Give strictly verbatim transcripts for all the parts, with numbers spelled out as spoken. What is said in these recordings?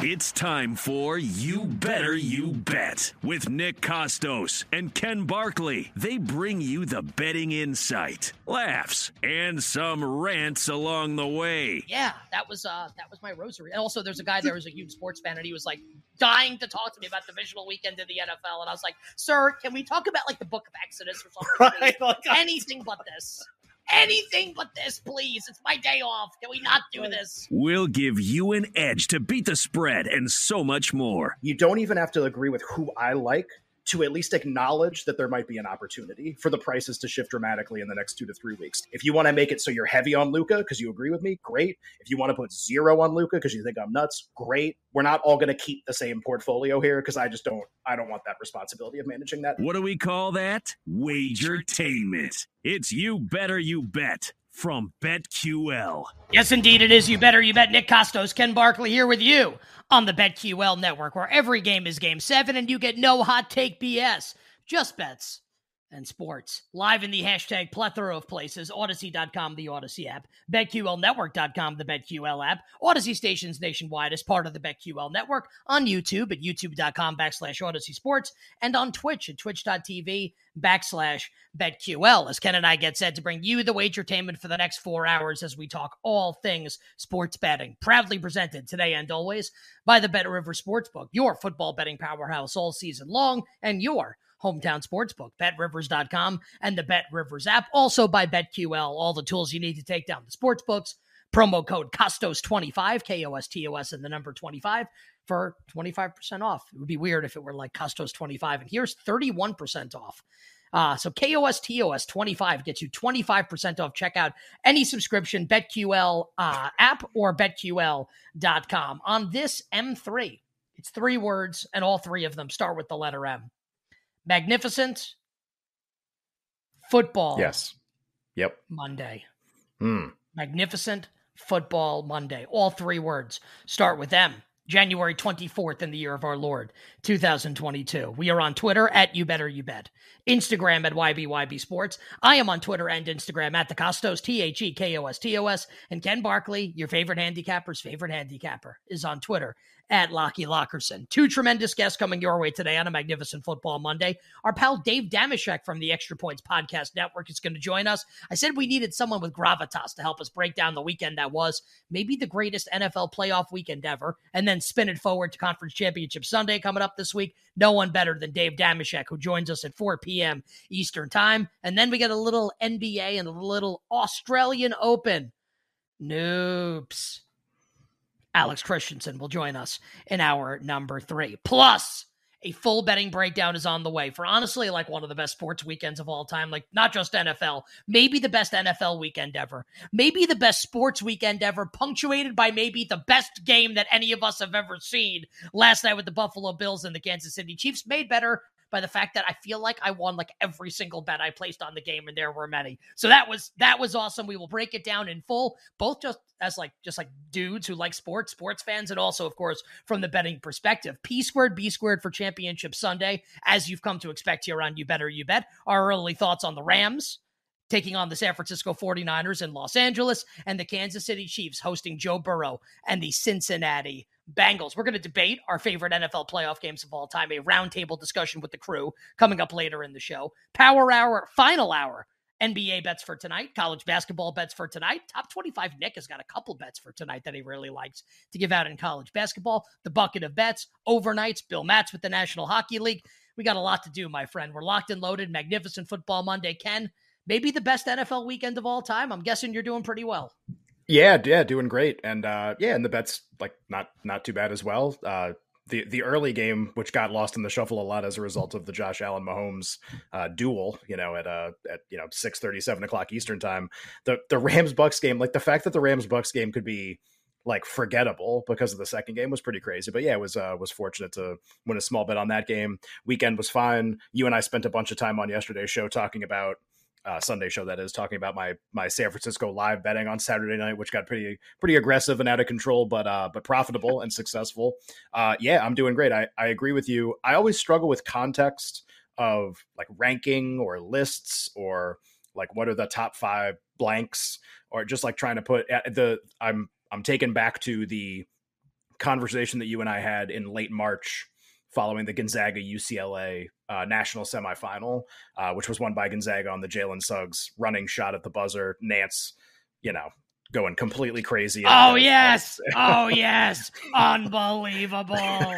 It's time for You Better You Bet with Nick Costos and Ken Barkley. They bring you the betting insight, laughs, and some rants along the way. Yeah, that was uh, that was my rosary. And also, there's a guy there who's a huge sports fan, and he was like dying to talk to me about divisional weekend in the N F L. And I was like, "Sir, can we talk about like the Book of Exodus or something? Right, like, anything but this." Anything but this, please. It's my day off. Can we not do this? We'll give you an edge to beat the spread and so much more. You don't even have to agree with who I like to at least acknowledge that there might be an opportunity for the prices to shift dramatically in the next two to three weeks. If you want to make it so you're heavy on Luka because you agree with me, great. If you want to put zero on Luka because you think I'm nuts, great. We're not all going to keep the same portfolio here because I just don't, I don't want that responsibility of managing that. What do we call that? Wagertainment. It's You Better You Bet from BetQL. Yes, indeed it is. You Better You Bet. Nick Costos, Ken Barkley here with you on the BetQL network, where every game is game seven and you get no hot take B S, just bets and sports. Live in the hashtag plethora of places, Odyssey dot com, the Odyssey app, Bet Q L Network dot com, the BetQL app, Odyssey stations nationwide as part of the BetQL network, on YouTube at youtube dot com backslash Odyssey Sports, and on Twitch at twitch dot t v backslash BetQL, as Ken and I get set to bring you the wagertainment for the next four hours as we talk all things sports betting. Proudly presented today and always by the Bet River Sportsbook, your football betting powerhouse all season long, and your hometown sportsbook, bet rivers dot com and the Bet Rivers app. Also by BetQL, all the tools you need to take down the sportsbooks. Promo code Costos twenty-five, K O S T O S and the number twenty-five for twenty-five percent off. It would be weird if it were like Costos twenty-five, and here's thirty-one percent off. Uh, so K O S T O S twenty-five gets you twenty-five percent off checkout any subscription, BetQL uh, app or bet Q L dot com. On this M three, it's three words, and all three of them start with the letter M. Magnificent Football Yes. Yep. Monday. Mm. Magnificent Football Monday. All three words start with M. January twenty-fourth in the year of our Lord, two thousand twenty-two. We are on Twitter at You Better You Bet. Instagram at Y B Y B Sports. I am on Twitter and Instagram at the Costos, T H E K O S T O S. And Ken Barkley, your favorite handicapper's favorite handicapper, is on Twitter at Lockie Lockerson. Two tremendous guests coming your way today on a Magnificent Football Monday. Our pal Dave Damashek from the Extra Points Podcast Network is going to join us. I said we needed someone with gravitas to help us break down the weekend that was maybe the greatest N F L playoff weekend ever, and then spin it forward to Conference Championship Sunday coming up this week. No one better than Dave Damashek, who joins us at four p.m. Eastern Time. And then we get a little N B A and a little Australian Open. Noops. Alex Christensen will join us in hour number three. Plus, a full betting breakdown is on the way for honestly like one of the best sports weekends of all time. Like not just N F L, maybe the best N F L weekend ever. Maybe the best sports weekend ever, punctuated by maybe the best game that any of us have ever seen last night with the Buffalo Bills and the Kansas City Chiefs, made better by the fact that I feel like I won like every single bet I placed on the game, and there were many. So that was that was awesome. We will break it down in full, both just as like just like dudes who like sports, sports fans, and also, of course, from the betting perspective. P squared, B squared for Championship Sunday, as you've come to expect here on You Better You Bet. Our early thoughts on the Rams taking on the San Francisco forty-niners in Los Angeles, and the Kansas City Chiefs hosting Joe Burrow and the Cincinnati Bengals. We're going to debate our favorite N F L playoff games of all time, a roundtable discussion with the crew coming up later in the show. Power Hour, final hour, N B A bets for tonight, college basketball bets for tonight. Top twenty-five Nick has got a couple bets for tonight that he really likes to give out in college basketball. The bucket of bets, overnights, Bill Matz with the National Hockey League. We got a lot to do, my friend. We're locked and loaded. Magnificent Football Monday. Ken, maybe the best N F L weekend of all time. I'm guessing you're doing pretty well. Yeah, yeah, doing great. And uh, yeah, and the bet's like not not too bad as well. Uh, the the early game, which got lost in the shuffle a lot as a result of the Josh Allen Mahomes uh, duel, you know, at uh at you know six thirty, seven o'clock Eastern time. The the Rams Bucks game, like the fact that the Rams Bucks game could be like forgettable because of the second game was pretty crazy. But yeah, it was uh, was fortunate to win a small bet on that game. Weekend was fine. You and I spent a bunch of time on yesterday's show talking about. Uh, Sunday show that is talking about my my San Francisco live betting on Saturday night, which got pretty pretty aggressive and out of control, but uh, but profitable and successful. Uh, yeah, I'm doing great. I, I agree with you. I always struggle with context of like ranking or lists or like what are the top five blanks or just like trying to put the I'm I'm taken back to the conversation that you and I had in late March following the Gonzaga U C L A uh, national semifinal, uh, which was won by Gonzaga on the Jalen Suggs running shot at the buzzer. Nance, you know, going completely crazy. Oh, yes. Oh, yes. Unbelievable.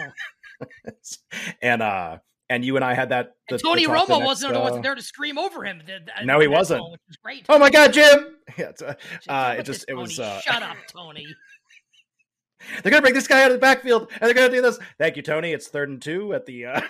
and, uh, and you and I had that. The, and Tony the Romo next, wasn't, uh, wasn't there to scream over him. The, the, no, he wasn't. Goal, which was great. Oh my God, Jim! Yeah, it's, uh, uh, it just it Tony. was. Uh, Shut up, Tony. They're gonna bring this guy out of the backfield, and they're gonna do this. Thank you, Tony. It's third and two at the. Uh,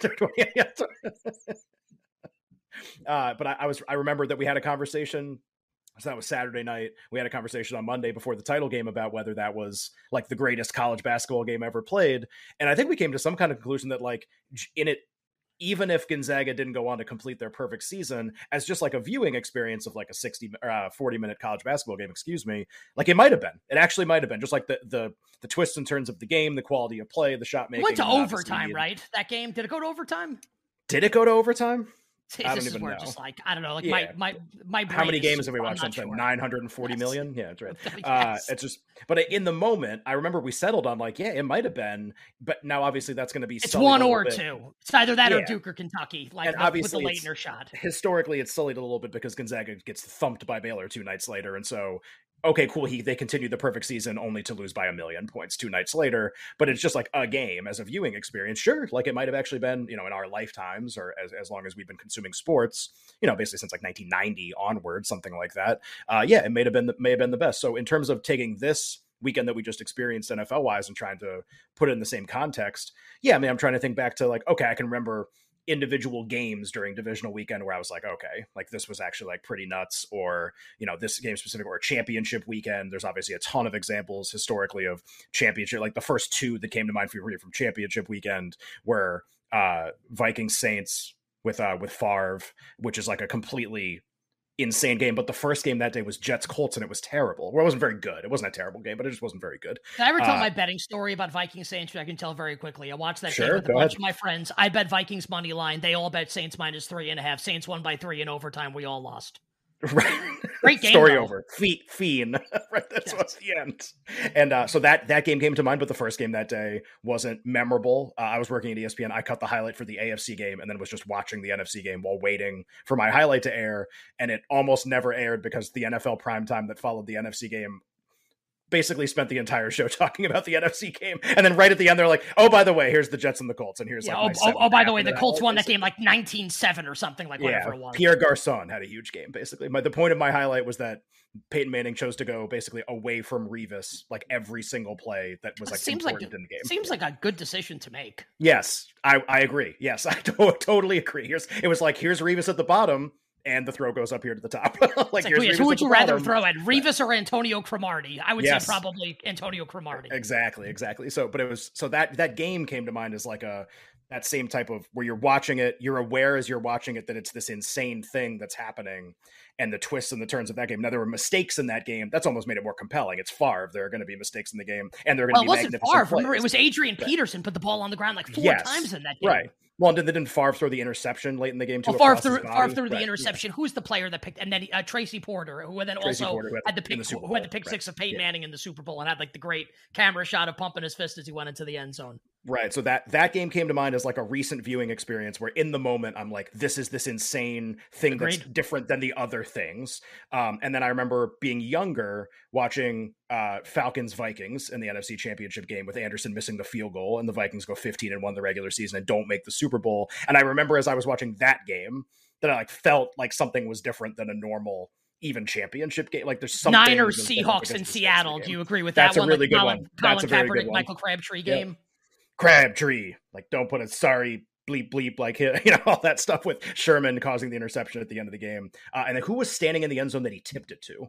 uh, but I, I was. I remember that we had a conversation. So that was Saturday night. We had a conversation on Monday before the title game about whether that was like the greatest college basketball game ever played. And I think we came to some kind of conclusion that like in it, even if Gonzaga didn't go on to complete their perfect season as just like a viewing experience of like a sixty, uh, forty minute college basketball game, excuse me, like it might've been, it actually might've been just like the, the, the twists and turns of the game, the quality of play, the shot making. It went to overtime, right? That game, did it go to overtime? Did it go to overtime? I don't this even is where know. Just like I don't know, like yeah. my my my. Brain How many games is, have we watched since then? Sure. Nine hundred and forty yes. million. Yeah, that's right. yes. uh, it's just, but in the moment, I remember we settled on like, yeah, it might have been, but now obviously that's going to be. It's one or bit. two. It's either that yeah. or Duke or Kentucky. Like and with, obviously with the Leitner shot. Historically, it's sullied a little bit because Gonzaga gets thumped by Baylor two nights later, and so. Okay, cool. He they continued the perfect season only to lose by a million points two nights later. But it's just like a game as a viewing experience. Sure, like it might have actually been, you know, in our lifetimes or as, as long as we've been consuming sports, you know, basically since like nineteen ninety onward, something like that. Uh, yeah, it may have been the, may have been the best. So in terms of taking this weekend that we just experienced N F L wise and trying to put it in the same context, yeah, I mean, I'm trying to think back to like, okay, I can remember individual games during divisional weekend where I was like, okay, like this was actually like pretty nuts, or, you know, this game specific, or championship weekend. There's obviously a ton of examples historically of championship. Like the first two that came to mind for you from championship weekend were uh, Vikings Saints with, uh, with Favre, which is like a completely insane game. But the first game that day was Jets Colts, and it was terrible. Well, it wasn't very good. It wasn't a terrible game, but it just wasn't very good. Did I ever tell uh, my betting story about Vikings Saints? I can tell very quickly. I watched that sure, game with a bunch ahead. of my friends. I bet Vikings money line. They all bet Saints minus three and a half. Saints won by three in overtime. We all lost. Right. Great game. Story though. over. Fe- fiend. Right. That's yes. what's the end. And uh, so that that game came to mind, but the first game that day wasn't memorable. Uh, I was working at E S P N. I cut the highlight for the A F C game and then was just watching the N F C game while waiting for my highlight to air. And it almost never aired because the N F L primetime that followed the N F C game basically spent the entire show talking about the N F C game. And then right at the end, they're like, oh, by the way, here's the Jets and the Colts. And here's yeah, like, oh, oh, oh by the way, the Colts won that game like nineteen seven or something, like whatever yeah, it was. Pierre Garçon had a huge game, basically. My, the point of my highlight was that Peyton Manning chose to go basically away from Revis, like every single play that was like seems important like, in the game. Seems like a good decision to make. Yes, I, I agree. Yes, I to- totally agree. Here's It was like, here's Revis at the bottom, and the throw goes up here to the top. like, like here's yes, Revis who would you rather bottom. throw at, Revis or Antonio Cromartie? I would yes. say probably Antonio Cromartie. Exactly, exactly. So, but it was so that that game came to mind as like a that same type of where you're watching it, you're aware as you're watching it that it's this insane thing that's happening, and the twists and the turns of that game. Now there were mistakes in that game. That's almost made it more compelling. It's Favre. There are going to be mistakes in the game, and they're going to well, be it wasn't magnificent Favre. Remember, plays. it was Adrian Right. Peterson put the ball on the ground like four yes. times in that game. Right. Well, and then didn't Favre throw the interception late in the game too? Well, Favre threw, threw, Favre threw the right. interception. Yeah. Who's the player that picked? And then uh, Tracy Porter, who then Tracy also Porter, who had the pick, the who had the pick right. six of Peyton yeah. Manning in the Super Bowl, and had like the great camera shot of pumping his fist as he went into the end zone. Right. So that that game came to mind as like a recent viewing experience where in the moment I'm like, this is this insane thing Agreed. that's different than the other things. Um, and then I remember being younger watching uh, Falcons Vikings in the N F C Championship game with Anderson missing the field goal, and the Vikings go fifteen and one the regular season and don't make the Super Bowl. And I remember as I was watching that game that I like felt like something was different than a normal even championship game. Like there's something Niners, Seahawks, in Seattle. Do you agree with that That's one? a really like good Colin, one. Colin That's a very Kaepernick, good one. Michael Crabtree game. Yep. Crabtree, like don't put a sorry bleep bleep like hit, you know, all that stuff with Sherman causing the interception at the end of the game. Uh, and then who was standing in the end zone that he tipped it to?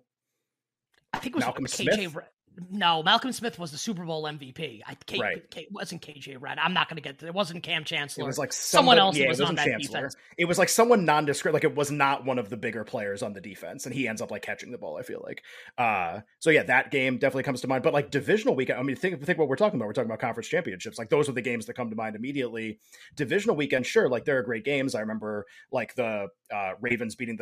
I think it was Malcolm K J. Smith? No, Malcolm Smith was the Super Bowl M V P. I K, Right. K, wasn't K J Red. I'm not going to get to it. wasn't Cam Chancellor. It was like someone somebody, else yeah, that was it on wasn't that Chancellor. defense. It was like someone nondescript. Like it was not one of the bigger players on the defense, and he ends up like catching the ball. I feel like. Uh, so yeah, that game definitely comes to mind. But like divisional weekend, I mean, think think what we're talking about. We're talking about conference championships. Like those are the games that come to mind immediately. Divisional weekend, sure, like there are great games. I remember like the uh, Ravens beating the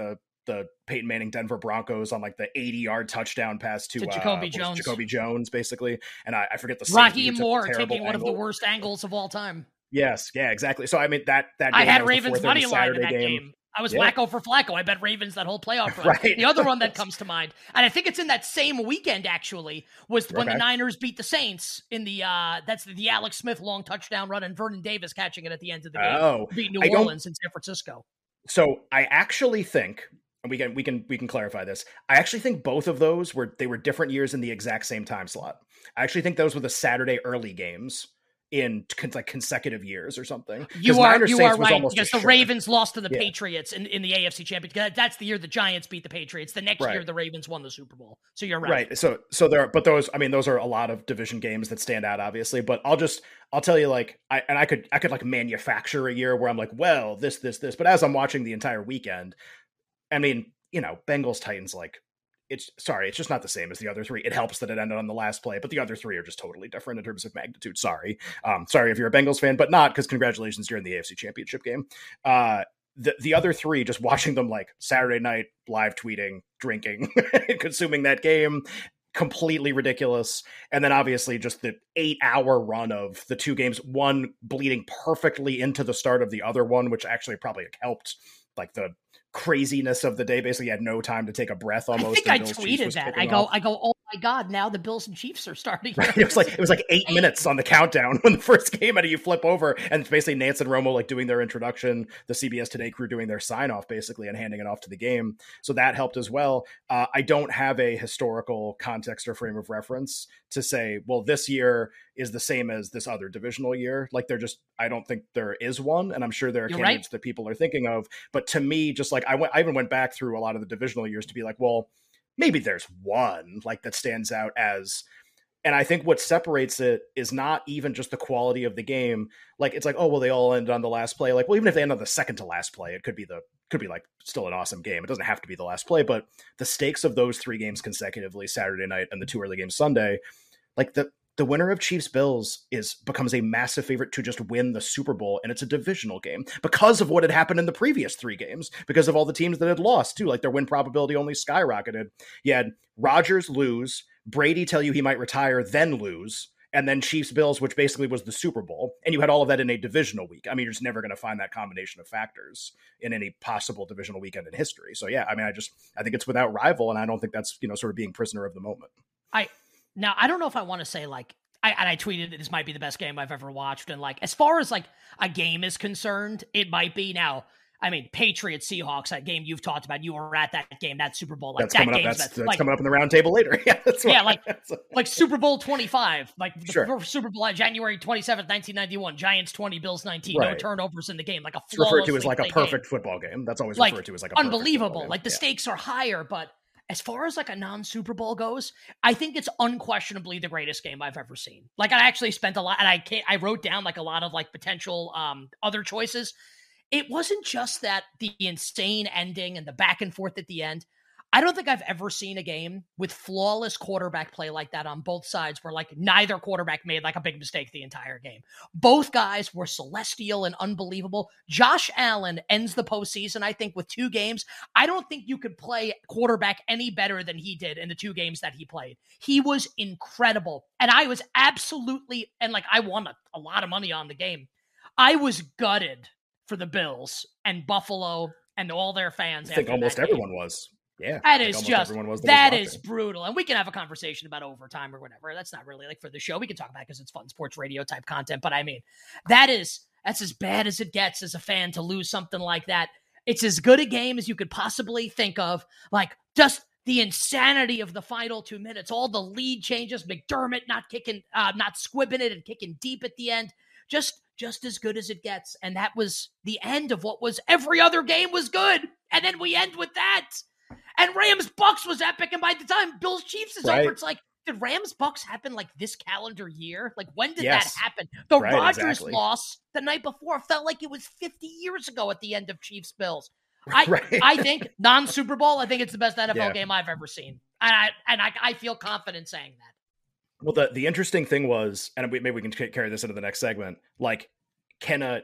the Peyton Manning Denver Broncos on like the eighty yard touchdown pass to, to uh, Jacoby Jones. Jacoby Jones, basically. And I, I forget the Rocky Moore taking angle. one of the worst angles of all time. Yes, yeah, exactly. So I mean that that I game, had that Ravens money line in that game. game. I was yeah. wacko for Flacco. I bet Ravens that whole playoff run. Right. The other one that comes to mind, and I think it's in that same weekend actually, was when okay. the Niners beat the Saints in the uh that's the, the Alex Smith long touchdown run and Vernon Davis catching it at the end of the game. Oh, beat New I Orleans and San Francisco. So I actually think, and we can we can we can clarify this. I actually think both of those were they were different years in the exact same time slot. I actually think those were the Saturday early games in con- like consecutive years or something. You are Niners you Saints are was right almost because the sure. Ravens lost to the yeah. Patriots in, in the A F C Championship. That's the year the Giants beat the Patriots. The next right. year the Ravens won the Super Bowl. So you're right. Right. So so there, are, but those I mean those are a lot of division games that stand out, obviously. But I'll just I'll tell you like I and I could I could like manufacture a year where I'm like, well, this this this. But as I'm watching the entire weekend, I mean, you know, Bengals Titans like. It's sorry, it's just not the same as the other three. It helps that it ended on the last play, but the other three are just totally different in terms of magnitude. Sorry. Um, sorry if you're a Bengals fan, but not because congratulations, you're in the A F C Championship game. Uh, the, the other three, just watching them like Saturday night, live tweeting, drinking, consuming that game, completely ridiculous. And then obviously just the eight hour run of the two games, one bleeding perfectly into the start of the other one, which actually probably helped like the craziness of the day. Basically, you had no time to take a breath almost. I think I tweeted that. I go, off. I go, oh my God, now the Bills and Chiefs are starting. Right. It was like it was like eight minutes on the countdown when the first game, and you flip over, and it's basically Nance and Romo like doing their introduction, the C B S Today crew doing their sign off, basically, and handing it off to the game. So that helped as well. Uh, I don't have a historical context or frame of reference to say, well, this year is the same as this other divisional year. Like they're just, I don't think there is one, and I'm sure there are You're candidates right. that people are thinking of. But to me, just like I went, I even went back through a lot of the divisional years to be like, well, maybe there's one like that stands out as, and I think what separates it is not even just the quality of the game. Like it's like, oh, well, they all ended on the last play. Like, well, even if they end on the second to last play, it could be the, could be like still an awesome game. It doesn't have to be the last play, but the stakes of those three games consecutively, Saturday night and the two early games Sunday, like the, the winner of Chiefs Bills is becomes a massive favorite to just win the Super Bowl. And it's a divisional game because of what had happened in the previous three games, because of all the teams that had lost too. Like their win probability only skyrocketed. You had Rodgers lose, Brady tell you he might retire, then lose, and then Chiefs Bills, which basically was the Super Bowl. And you had all of that in a divisional week. I mean, you're just never going to find that combination of factors in any possible divisional weekend in history. So yeah, I mean, I just, I think it's without rival. And I don't think that's, you know, sort of being prisoner of the moment. I, Now, I don't know if I want to say, like, I, and I tweeted that this might be the best game I've ever watched. And, like, as far as, like, a game is concerned, it might be. Now, I mean, Patriots, Seahawks, that game you've talked about, you were at that game, that Super Bowl. Like, that's that coming up. game's That's, best. that's like, coming up in the round table later. Yeah, that's yeah, right. like, like Super Bowl twenty-five, like the Sure. first Super Bowl on January twenty-seventh, nineteen ninety-one, Giants twenty, Bills nineteen, Right. no turnovers in the game. Like, a It's referred to flawlessly as like a played perfect game. football game. That's always Like, referred to as like a perfect unbelievable. football game. Like, the Yeah. stakes are higher, but as far as like a non-Super Bowl goes, I think it's unquestionably the greatest game I've ever seen. Like I actually spent a lot, and I can't, I wrote down like a lot of like potential um, other choices. It wasn't just that the insane ending and the back and forth at the end. I don't think I've ever seen a game with flawless quarterback play like that on both sides where like neither quarterback made like a big mistake the entire game. Both guys were celestial and unbelievable. Josh Allen ends the postseason, I think, with two games. I don't think you could play quarterback any better than he did in the two games that he played. He was incredible. And I was absolutely, and like I won a, a lot of money on the game. I was gutted for the Bills and Buffalo and all their fans. I think after almost that everyone game. was. Yeah, That like is almost just, everyone was that, that was is brutal. And we can have a conversation about overtime or whatever. That's not really like for the show. We can talk about it because it's fun sports radio type content. But I mean, that is, that's as bad as it gets as a fan to lose something like that. It's as good a game as you could possibly think of. Like just the insanity of the final two minutes, all the lead changes, McDermott not kicking, uh, not squibbing it and kicking deep at the end. Just, just as good as it gets. And that was the end of what was every other game was good. And then we end with that. And Rams Bucks was epic. And by the time Bills Chiefs is Right. over, it's like, did Rams Bucks happen like this calendar year? Like, when did Yes. that happen? The Right, Rodgers exactly. loss the night before felt like it was fifty years ago at the end of Chiefs Bills. I, Right. I think non Super Bowl, I think it's the best N F L Yeah. game I've ever seen. And I, and I, I feel confident saying that. Well, the, the interesting thing was, and we, maybe we can c- carry this into the next segment, like, can a,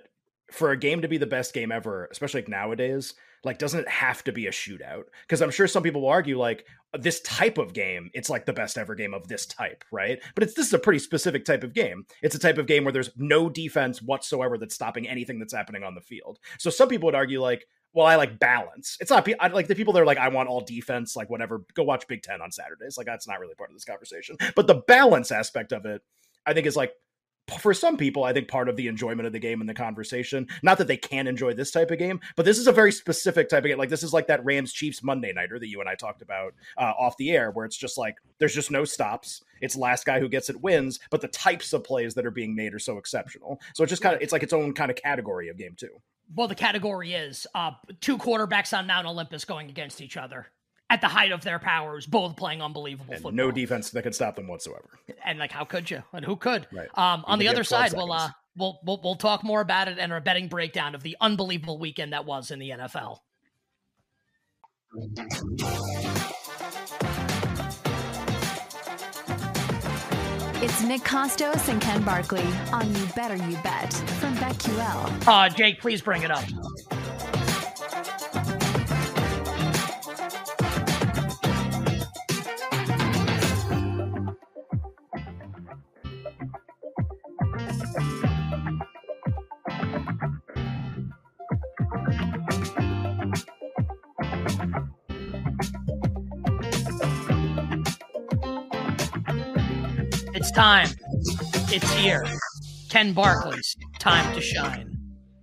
for a game to be the best game ever, especially like nowadays, like, doesn't it have to be a shootout? Because I'm sure some people will argue, like, this type of game, it's like the best ever game of this type, right? But it's this is a pretty specific type of game. It's a type of game where there's no defense whatsoever that's stopping anything that's happening on the field. So some people would argue, like, well, I like balance. It's not I, like the people that are like, I want all defense, like whatever, go watch Big Ten on Saturdays. Like, that's not really part of this conversation. But the balance aspect of it, I think, is like, for some people, I think part of the enjoyment of the game and the conversation, not that they can enjoy this type of game, but this is a very specific type of game. Like, this is like that Rams Chiefs Monday nighter that you and I talked about uh, off the air, where it's just like, there's just no stops. It's last guy who gets it wins, but the types of plays that are being made are so exceptional. So it's just kind of, it's like its own kind of category of game too. Well, the category is uh, two quarterbacks on Mount Olympus going against each other at the height of their powers, both playing unbelievable and football. No defense that could stop them whatsoever. And like, how could you? And who could? Right. Um, on the other side, seconds. we'll, uh, we'll we'll we'll talk more about it and our betting breakdown of the unbelievable weekend that was in the N F L. It's Nick Kostos and Ken Barkley on You Better You Bet from BetQL. Uh, Jake, please bring it up. It's time. It's here. Ken Barkley's time to shine.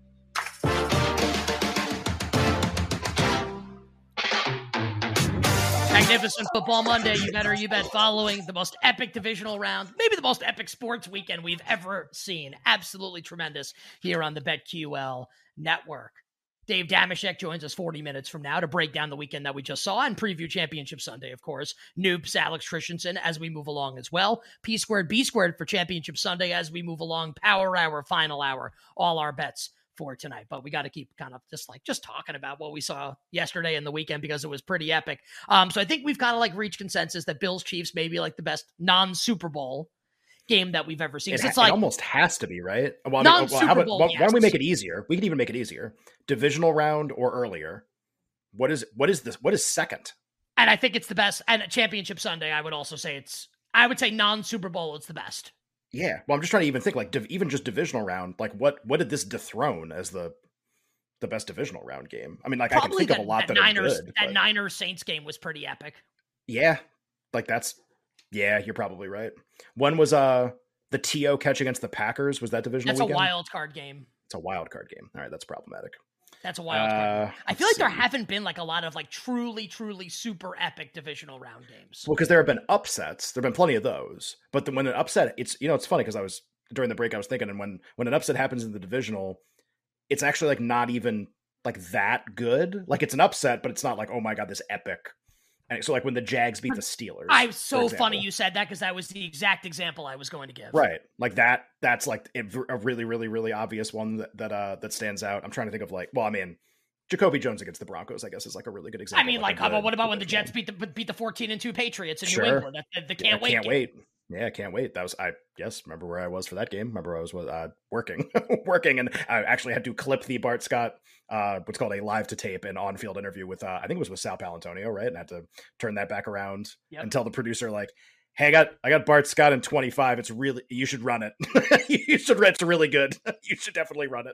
Magnificent Football Monday, You Better You Bet, following the most epic divisional round, maybe the most epic sports weekend we've ever seen. Absolutely tremendous here on the BetQL network. Dave Damashek joins us forty minutes from now to break down the weekend that we just saw and preview Championship Sunday, of course. Noops, Alex Christensen, as we move along as well. P squared, B squared for Championship Sunday as we move along. Power hour, final hour, all our bets for tonight. But we got to keep kind of just like just talking about what we saw yesterday and the weekend because it was pretty epic. Um, so I think we've kind of like reached consensus that Bills Chiefs may be like the best non-Super Bowl game that we've ever seen. It, it's ha- like it almost has to be, right? Well, I mean, non-Super well, how about, Bowl, why, yes. why don't we make it easier? We can even make it easier. Divisional round or earlier. What is what is this? What is second? And I think it's the best. And Championship Sunday, I would also say it's, I would say non-Super Bowl, it's the best. Yeah. Well, I'm just trying to even think like div- even just divisional round. Like what what did this dethrone as the the best divisional round game? I mean, like Probably I can think that, of a lot that, that Niners, are good. That but... Niners Saints game was pretty epic. Yeah. Like that's, yeah, you're probably right. One was uh the T O catch against the Packers. Was that divisional That's weekend? a wild card game. It's a wild card game. All right. That's problematic. That's a wild card. Uh, I feel like see. there haven't been like a lot of like truly, truly super epic divisional round games. Well, because there have been upsets. There have been plenty of those. But then when an upset, it's, you know, it's funny because I was, during the break, I was thinking, and when, when an upset happens in the divisional, it's actually like not even like that good. Like it's an upset, but it's not like, oh my God, this epic. And so like when the Jags beat the Steelers. I so funny you said that because that was the exact example I was going to give. Right. Like that, that's like a really, really, really obvious one that, that, uh, that stands out. I'm trying to think of like, well, I mean, Jacoby Jones against the Broncos, I guess, is like a really good example. I mean, like, like how about good, what about when the Jets beat the beat the fourteen and two Patriots in Sure. New England? That, the, the can't yeah, wait. Can't game. wait. Yeah, can't wait. That was I. Yes, remember where I was for that game? Remember I was uh, working, working, and I actually had to clip the Bart Scott, uh, what's called a live to tape and on field interview with, uh, I think it was with Sal Palantonio, right? And I had to turn that back around Yep. and tell the producer like, "Hey, I got I got Bart Scott in twenty-five. It's really you should run it. you should. It's really good. You should definitely run it."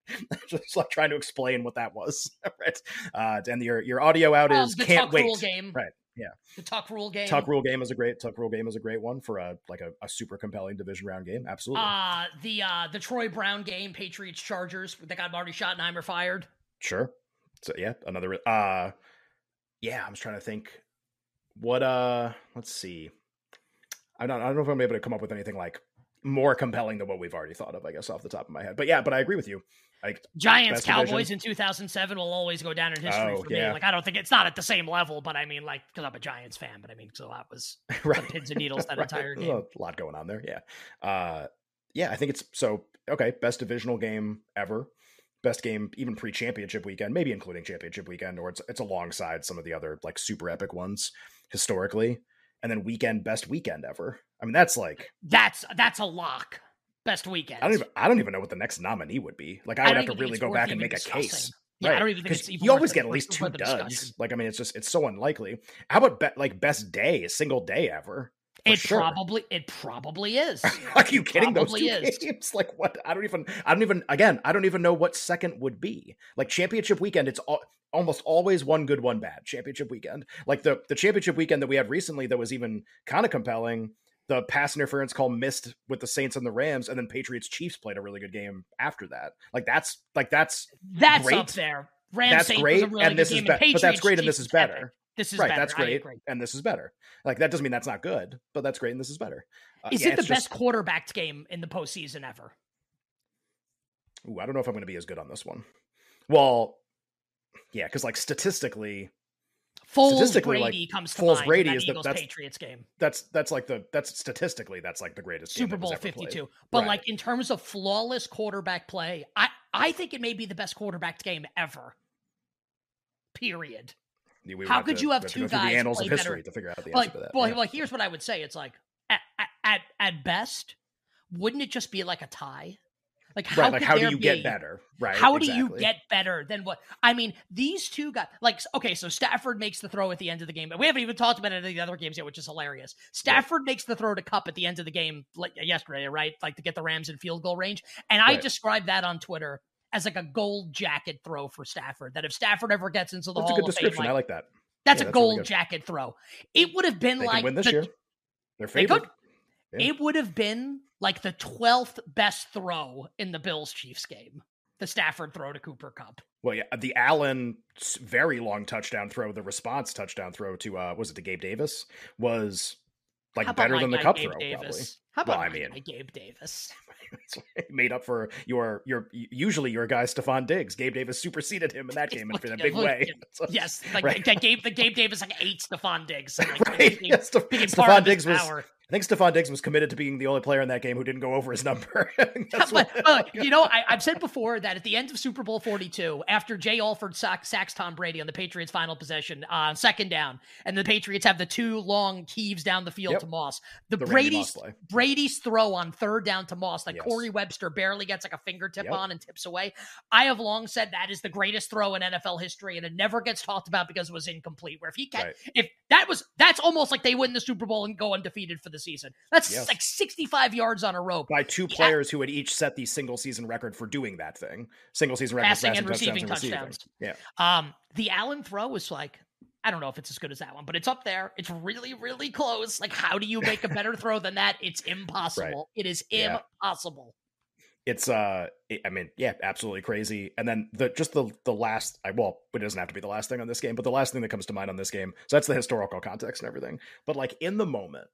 Just like trying to explain what that was, right? Uh, and your your audio out Um, is the can't Tuck wait. Rule game. Right. Yeah. The Tuck Rule game. Tuck Rule game is a great Tuck Rule game is a great one for a like a, a super compelling division round game. Absolutely. Uh the uh the Troy Brown game, Patriots Chargers, that got Marty Schottenheimer fired. Sure. So yeah, another uh yeah, I was trying to think what uh let's see. I don't I don't know if I'm able to come up with anything like more compelling than what we've already thought of, I guess, off the top of my head. But yeah, but I agree with you. Like Giants best Cowboys division. in two thousand seven will always go down in history Oh, for yeah. me. Like I don't think it's not at the same level, but I mean, like because I'm a Giants fan. But I mean, so that was right. some pins and needles that Right. entire There's game. a lot going on there. Yeah. Uh, yeah, I think it's so okay. Best divisional game ever. Best game even pre-championship weekend, maybe including championship weekend, or it's it's alongside some of the other like super epic ones historically. And then weekend best weekend ever. I mean, that's like That's that's a lock. best weekend. I don't even I don't even know what the next nominee would be. Like I, I would have to really go back and make a case. Yeah, right. I don't even think it's even you always worth get it, at least two duds. discussion. Like I mean, it's just it's so unlikely. How about be, like best day, a single day ever? It sure. probably it probably is. Are you kidding? Those two is. games? Like what? I don't even. I don't even. Again, I don't even know what second would be. Like championship weekend, it's all, almost always one good, one bad. Championship weekend, like the the championship weekend that we had recently, that was even kind of compelling. The pass interference call missed with the Saints and the Rams, and then Patriots Chiefs played a really good game after that. Like that's like that's that's great. up there. Rams that's Saints great, was a really and this good is game, be- and but that's great, and this Chiefs is better. Epic. This is right. better. That's great, and this is better. Like that doesn't mean that's not good, but that's great, and this is better. Uh, is yeah, it the best just, quarterbacked game in the postseason ever? Ooh, I don't know if I'm going to be as good on this one. Well, yeah, because like statistically, Foles statistically, Brady like, comes to Foles mind. Brady That is the Eagles that's Patriots game. That's that's like the that's statistically that's like the greatest Super game Bowl that was ever fifty-two. played. But right. like in terms of flawless quarterback play, I I think it may be the best quarterbacked game ever. Period. Yeah, we How have could to, you have we have two to go through guys the annals play of history better? to figure out the Like, answer to that? well, yeah. well, here's what I would say. It's like at at at, at best, wouldn't it just be like a tie? Like how, right, like could how do there you be, get better? Right. How exactly. do you get better than what? I mean, these two guys, like, okay, so Stafford makes the throw at the end of the game. We haven't even talked about any of the other games yet, which is hilarious. Stafford right. makes the throw to Kupp at the end of the game like yesterday, right? Like to get the Rams in field goal range. And I right. described that on Twitter as like a gold jacket throw for Stafford. That if Stafford ever gets into the that's Hall a good of description. Fame, like, I like that. That's yeah, a that's gold really jacket throw. It would have been they like can win this the, year. They're they favored. could. Yeah. It would have been like the twelfth best throw in the Bills-Chiefs game. The Stafford throw to Cooper Kupp. Well, yeah, the Allen very long touchdown throw, the response touchdown throw to uh, was it to Gabe Davis was like better than the Kupp throw. Davis? Probably. How about well, I my mean, guy Gabe Davis? made up for your your usually your guy Stephon Diggs. Gabe Davis superseded him in that game in a big way. So, yes, like right. the, Gabe the Gabe Davis like ate Stephon Diggs. And, like, right. being, yes, Ste- being Stephon Diggs was. Power. I think Stephon Diggs was committed to being the only player in that game who didn't go over his number. but, what, uh, you know, I, I've said before that at the end of Super Bowl forty-two, after Jay Alford sack, sacks Tom Brady on the Patriots' final possession, uh, second down, and the Patriots have the two long heaves down the field yep. to Moss, the, the Brady's Brady's throw on third down to Moss that yes. Corey Webster barely gets like a fingertip yep. on and tips away. I have long said that is the greatest throw in N F L history, and it never gets talked about because it was incomplete. Where if he can, right. if that was that's almost like they win the Super Bowl and go undefeated for the season. That's yes. like sixty-five yards on a rope by two yeah. players who had each set the single season record for doing that thing. Single season record passing, passing and receiving touchdowns. touchdowns. And receiving. Yeah. Um, the Allen throw was like, I don't know if it's as good as that one, but it's up there. It's really, really close. Like, how do you make a better throw than that? It's impossible. Right. It is yeah. impossible. It's uh, I mean, yeah, absolutely crazy. And then the just the the last, I well, it doesn't have to be the last thing on this game, but the last thing that comes to mind on this game. So that's the historical context and everything. But like in the moment,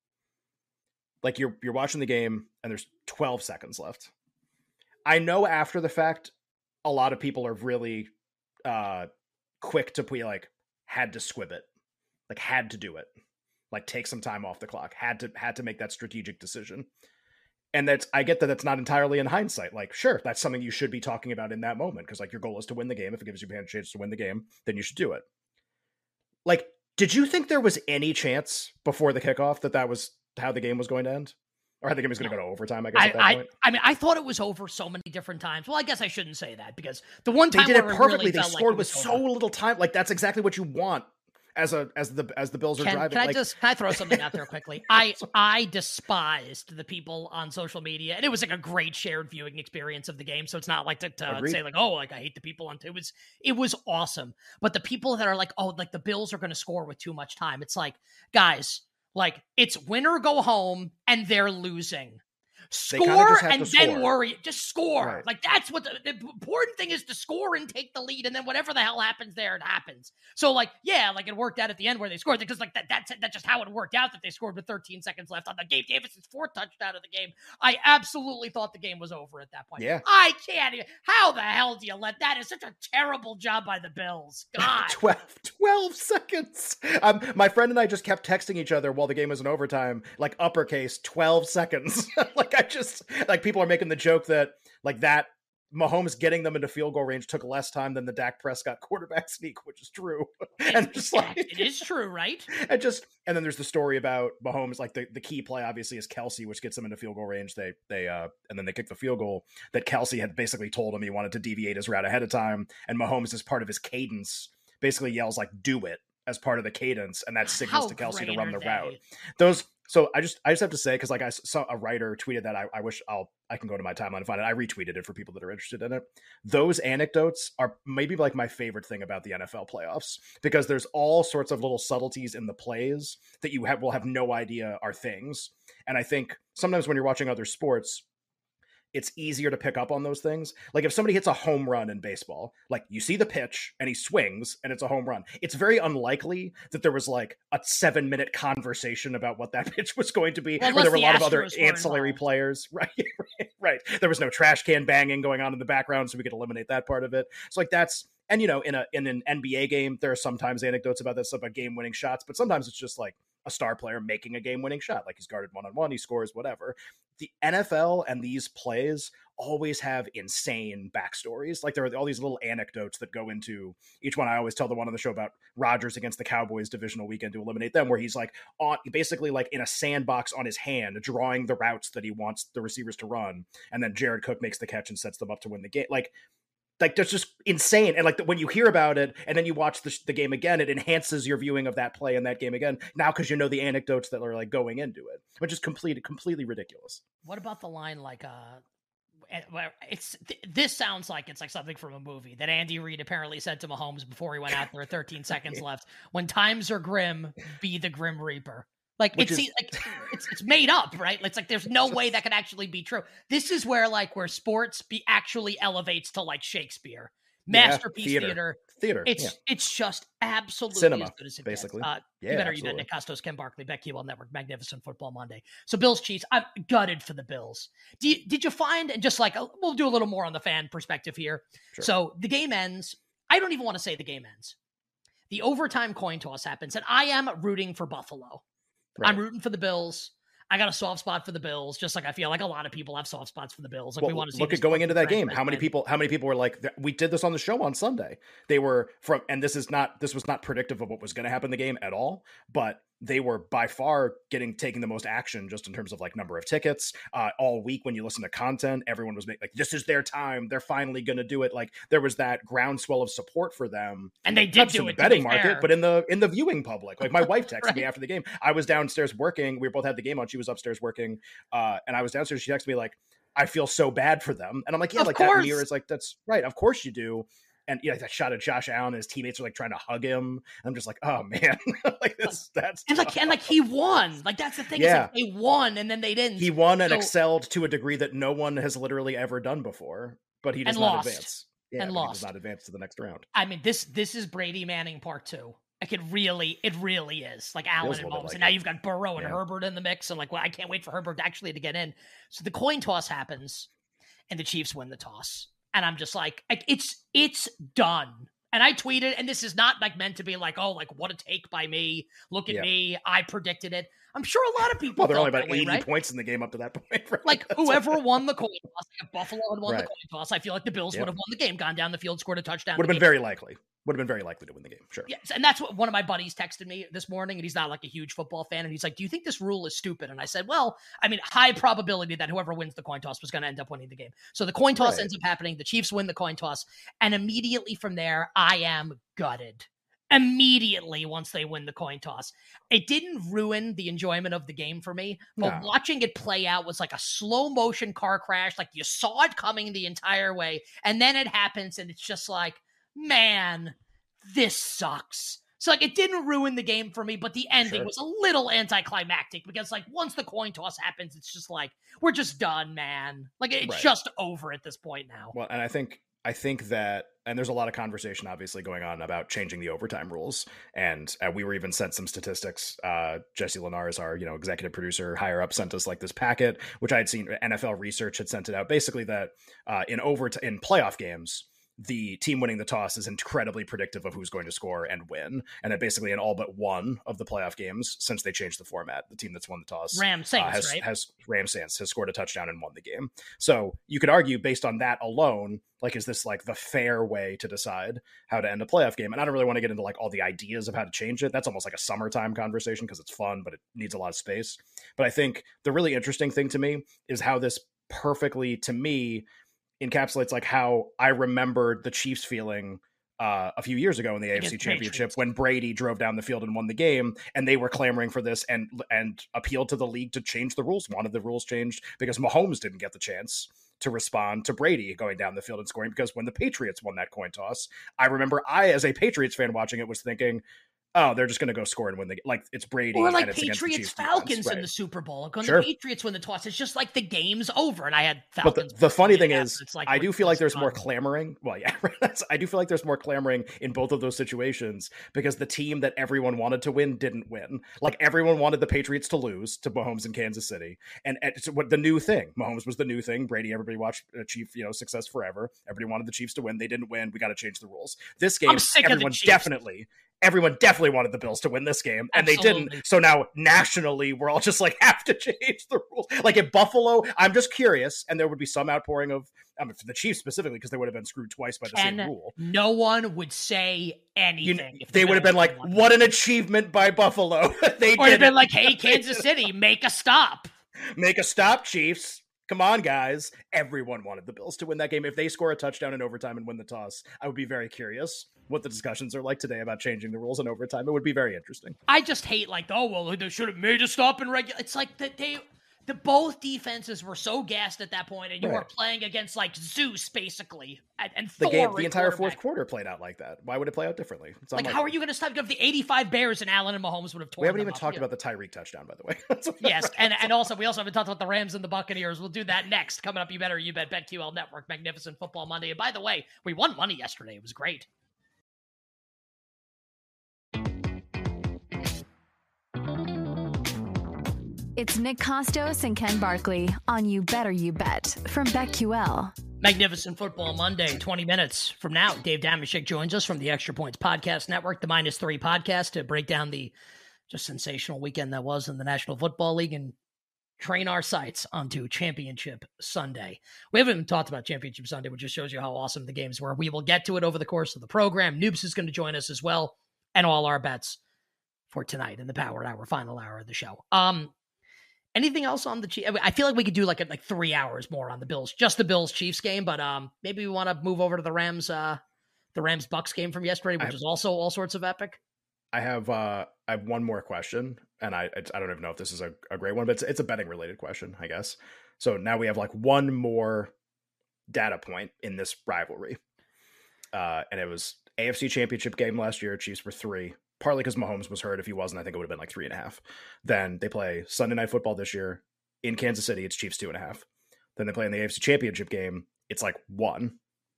like you're you're watching the game and there's twelve seconds left. I know after the fact, a lot of people are really uh quick to be like had to squib it, like had to do it, like take some time off the clock, had to had to make that strategic decision. And that's, I get that that's not entirely in hindsight. Like, sure, that's something you should be talking about in that moment. Cause like your goal is to win the game. If it gives you a chance to win the game, then you should do it. Like, did you think there was any chance before the kickoff that that was how the game was going to end? Or how the game was going to go to overtime, I guess, I, at that I, point? I mean, I thought it was over so many different times. Well, I guess I shouldn't say that because the one time they did it where perfectly. It really they scored like with so over. little time. Like, that's exactly what you want as a as the as the Bills are can, driving. Can I like, just can I throw something out there quickly? I I despised the people on social media, and it was like a great shared viewing experience of the game. So it's not like to, to say like, oh, like I hate the people on. It was it was awesome, but the people that are like, oh, like the Bills are going to score with too much time. It's like, guys, like it's win or go home, and they're losing. Score and then score. worry. Just score. Right. Like that's what the, the important thing is, to score and take the lead, and then whatever the hell happens there, it happens. So like, yeah, like it worked out at the end where they scored because like that that's that's just how it worked out that they scored with thirteen seconds left on the Gabe Davis's fourth touchdown of the game. I absolutely thought the game was over at that point. Yeah, I can't even. How the hell do you let that? Is such a terrible job by the Bills. God, twelve, twelve seconds. Um, my friend and I just kept texting each other while the game was in overtime, like uppercase twelve seconds. Like I just like people are making the joke that like that Mahomes getting them into field goal range took less time than the Dak Prescott quarterback sneak, which is true. and just yeah, like, it is true, right? And just and then there's the story about Mahomes. Like the, the key play obviously is Kelsey, which gets them into field goal range. They they uh and then they kick the field goal that Kelsey had basically told him he wanted to deviate his route ahead of time, and Mahomes, as part of his cadence, basically yells like "do it" as part of the cadence, and that signals How to Kelsey to great run are the they? route. Those. So I just I just have to say, because like I saw a writer tweeted that I, I wish I'll I can go to my timeline and find it. I retweeted it for people that are interested in it. Those anecdotes are maybe like my favorite thing about the N F L playoffs, because there's all sorts of little subtleties in the plays that you have will have no idea are things. And I think sometimes when you're watching other sports, it's easier to pick up on those things. Like if somebody hits a home run in baseball, like you see the pitch and he swings and it's a home run. It's very unlikely that there was like a seven minute conversation about what that pitch was going to be. Well, or there were a the lot of other Astros were ancillary involved. players. Right, right, right. There was no trash can banging going on in the background, so we could eliminate that part of it. So like that's, and you know, in a in an N B A game, there are sometimes anecdotes about this, about game winning shots, but sometimes it's just like a star player making a game winning shot. Like he's guarded one on one, he scores, whatever. The N F L and these plays always have insane backstories. Like there are all these little anecdotes that go into each one. I always tell the one on the show about Rodgers against the Cowboys divisional weekend to eliminate them, where he's like on basically like in a sandbox on his hand, drawing the routes that he wants the receivers to run. And then Jared Cook makes the catch and sets them up to win the game. Like, Like that's just insane. And like the, when you hear about it and then you watch the, the game again, it enhances your viewing of that play and that game again. Now, because you know the anecdotes that are like going into it, which is complete, completely ridiculous. What about the line like, uh, it's th- this sounds like it's like something from a movie that Andy Reid apparently said to Mahomes before he went out there with thirteen seconds left. When times are grim, be the Grim Reaper. Like Which it's is- like it's it's made up, right? It's like there's no way that could actually be true. This is where like where sports be actually elevates to like Shakespeare, Yeah, masterpiece theater. theater. Theater. It's yeah. it's just absolutely Cinema, as good as it basically. gets. Uh, Yeah, you better you bet. absolutely. Nick Costos, Ken Barkley, BetQL Network, Magnificent Football Monday. So Bills Chiefs, I'm gutted for the Bills. Do you, did you find, and just like we'll do a little more on the fan perspective here. Sure. So the game ends. I don't even want to say the game ends. The overtime coin toss happens, and I am rooting for Buffalo. Right. I'm rooting for the Bills. I got a soft spot for the Bills, just like I feel like a lot of people have soft spots for the Bills. Like Well, we want to see. look this at going into that game. franchise How many win. people? How many people were like, we did this on the show on Sunday. They were from, and this is not. This was not predictive of what was going to happen in the game at all. But they were by far getting taking the most action, just in terms of like number of tickets. Uh, all week when you listen to content, everyone was making like, this is their time. They're finally going to do it. Like there was that groundswell of support for them, And they not did just do in the it, to betting be market, fair. but in the in the viewing public. Like my wife texted me Right. after the game. I was downstairs working. We both had the game on. She was upstairs working, uh, and I was downstairs. She texted me like, I feel so bad for them. And I'm like, yeah, Of like course. that mirror is like, that's right. Of course you do. And you know, that shot of Josh Allen and his teammates are like trying to hug him. And I'm just like, oh man, like this, that's And like, tough. and like he won. Like that's the thing. Yeah. Is like they won, and then they didn't. He won and So- excelled to a degree that no one has literally ever done before, but he does And not lost. advance. Yeah, And but he lost. does not advance to the next round. I mean, this this is Brady Manning part two. Like it really, it really is. Like Allen Feels a and little bit Mahomes, like and now it. you've got Burrow and Yeah. Herbert in the mix, and like, well, I can't wait for Herbert actually to get in. So the coin toss happens, and the Chiefs win the toss, and I'm just like, like it's it's done. And I tweeted, and this is not like meant to be like, oh, like what a take by me. Look at Yeah. me, I predicted it. I'm sure a lot of people. Well, there are felt only that about way, eighty right? points in the game up to that point. Right? Like That's whoever like- won the coin toss, like if Buffalo had won the Right. coin toss, I feel like the Bills Yep. would have won the game, gone down the field, scored a touchdown. would have the been game- very likely. Would have been very likely to win the game. Sure. Yes, and that's what one of my buddies texted me this morning, and he's not like a huge football fan, and he's like, "Do you think this rule is stupid?" And I said, "Well, I mean, high probability that whoever wins the coin toss was going to end up winning the game." So the coin toss Right. ends up happening. The Chiefs win the coin toss, and immediately from there, I am gutted. Immediately once they win the coin toss, it didn't ruin the enjoyment of the game for me, but No. watching it play out was like a slow motion car crash. Like you saw it coming the entire way, and then it happens, and it's just like, man, this sucks. So like it didn't ruin the game for me, but the ending Sure. was a little anticlimactic because like once the coin toss happens, it's just like we're just done, man. Like it's Right. just over at this point now. Well, and I think I think that, and there's a lot of conversation obviously going on about changing the overtime rules, and uh, we were even sent some statistics. Uh, Jesse Linares, our you know executive producer, higher up, sent us like this packet, which I had seen N F L Research had sent it out. Basically, that uh, in over in playoff games, the team winning the toss is incredibly predictive of who's going to score and win. And that basically in all but one of the playoff games since they changed the format, the team that's won the toss, Rams Saints, uh, has, right? has Rams Saints has scored a touchdown and won the game. So you could argue based on that alone, like, is this like the fair way to decide how to end a playoff game? And I don't really want to get into like all the ideas of how to change it. That's almost like a summertime conversation because it's fun, but it needs a lot of space. But I think the really interesting thing to me is how this perfectly, to me, encapsulates like how I remembered the Chiefs feeling uh, a few years ago in the A F C Championship Patriots. When Brady drove down the field and won the game, and they were clamoring for this and and appealed to the league to change the rules, wanted the rules changed because Mahomes didn't get the chance to respond to Brady going down the field and scoring. Because when the Patriots won that coin toss, I remember I, as a Patriots fan watching it, was thinking, oh, they're just going to go score and win the game. Like, it's Brady. Or like and it's Patriots Falcons right. in the Super Bowl. When sure. the Patriots win the toss, it's just like the game's over. And I had Falcons. But the, the funny thing is, it's like, I do feel like there's more fun. clamoring. Well, yeah, I do feel like there's more clamoring in both of those situations because the team that everyone wanted to win didn't win. Like, everyone wanted the Patriots to lose to Mahomes in Kansas City. And it's what the new thing. Mahomes was the new thing. Brady, everybody watched uh, Chief, you know, success forever. Everybody wanted the Chiefs to win. They didn't win. We got to change the rules. This game, everyone definitely... Everyone definitely wanted the Bills to win this game, and Absolutely. They didn't. So now, nationally, we're all just like, have to change the rules. Like, if Buffalo, I'm just curious, and there would be some outpouring of, I mean, for the Chiefs specifically, because they would have been screwed twice by the and same rule. No one would say anything. You, if they the would have been like, won. what an achievement by Buffalo. They Or they'd been it. like, hey, Kansas City, make a stop. Make a stop, Chiefs. Come on, guys. Everyone wanted the Bills to win that game. If they score a touchdown in overtime and win the toss, I would be very curious what the discussions are like today about changing the rules in overtime. It would be very interesting. I just hate like, oh, well, they should have made a stop in regular. It's like that they, the both defenses were so gassed at that point, and you right. were playing against like Zeus basically, and, and the Thor game, the entire fourth quarterback. quarter played out like that. Why would it play out differently? It's like, how are you going to stop? If the eighty-five Bears and Allen and Mahomes would have torn. We haven't them even up. talked yeah. about the Tyreek touchdown, by the way. Yes, and and also we also haven't talked about the Rams and the Buccaneers. We'll do that next. Coming up, you better you bet. BetQL Network, Magnificent Football Monday. And by the way, we won money yesterday. It was great. It's Nick Costos and Ken Barkley on You Better You Bet from BetQL. Magnificent Football Monday, twenty minutes from now. Dave Damashek joins us from the Extra Points Podcast Network, the Minus Three Podcast, to break down the just sensational weekend that was in the National Football League and train our sights onto Championship Sunday. We haven't even talked about Championship Sunday, which just shows you how awesome the games were. We will get to it over the course of the program. Noobs is going to join us as well, and all our bets for tonight in the Power Hour, final hour of the show. Um, Anything else on the Chiefs? I feel like we could do like a, like three hours more on the Bills, just the Bills Chiefs game. But um, maybe we want to move over to the Rams, uh, the Rams Bucks game from yesterday, which have, is also all sorts of epic. I have uh, I have one more question, and I I don't even know if this is a, a great one, but it's it's a betting related question, I guess. So now we have like one more data point in this rivalry, uh, and it was A F C Championship game last year. Chiefs were three. Partly because Mahomes was hurt. If he wasn't, I think it would have been like three and a half. Then they play Sunday Night Football this year in Kansas City. It's Chiefs two and a half. Then they play in the A F C Championship game. It's like one.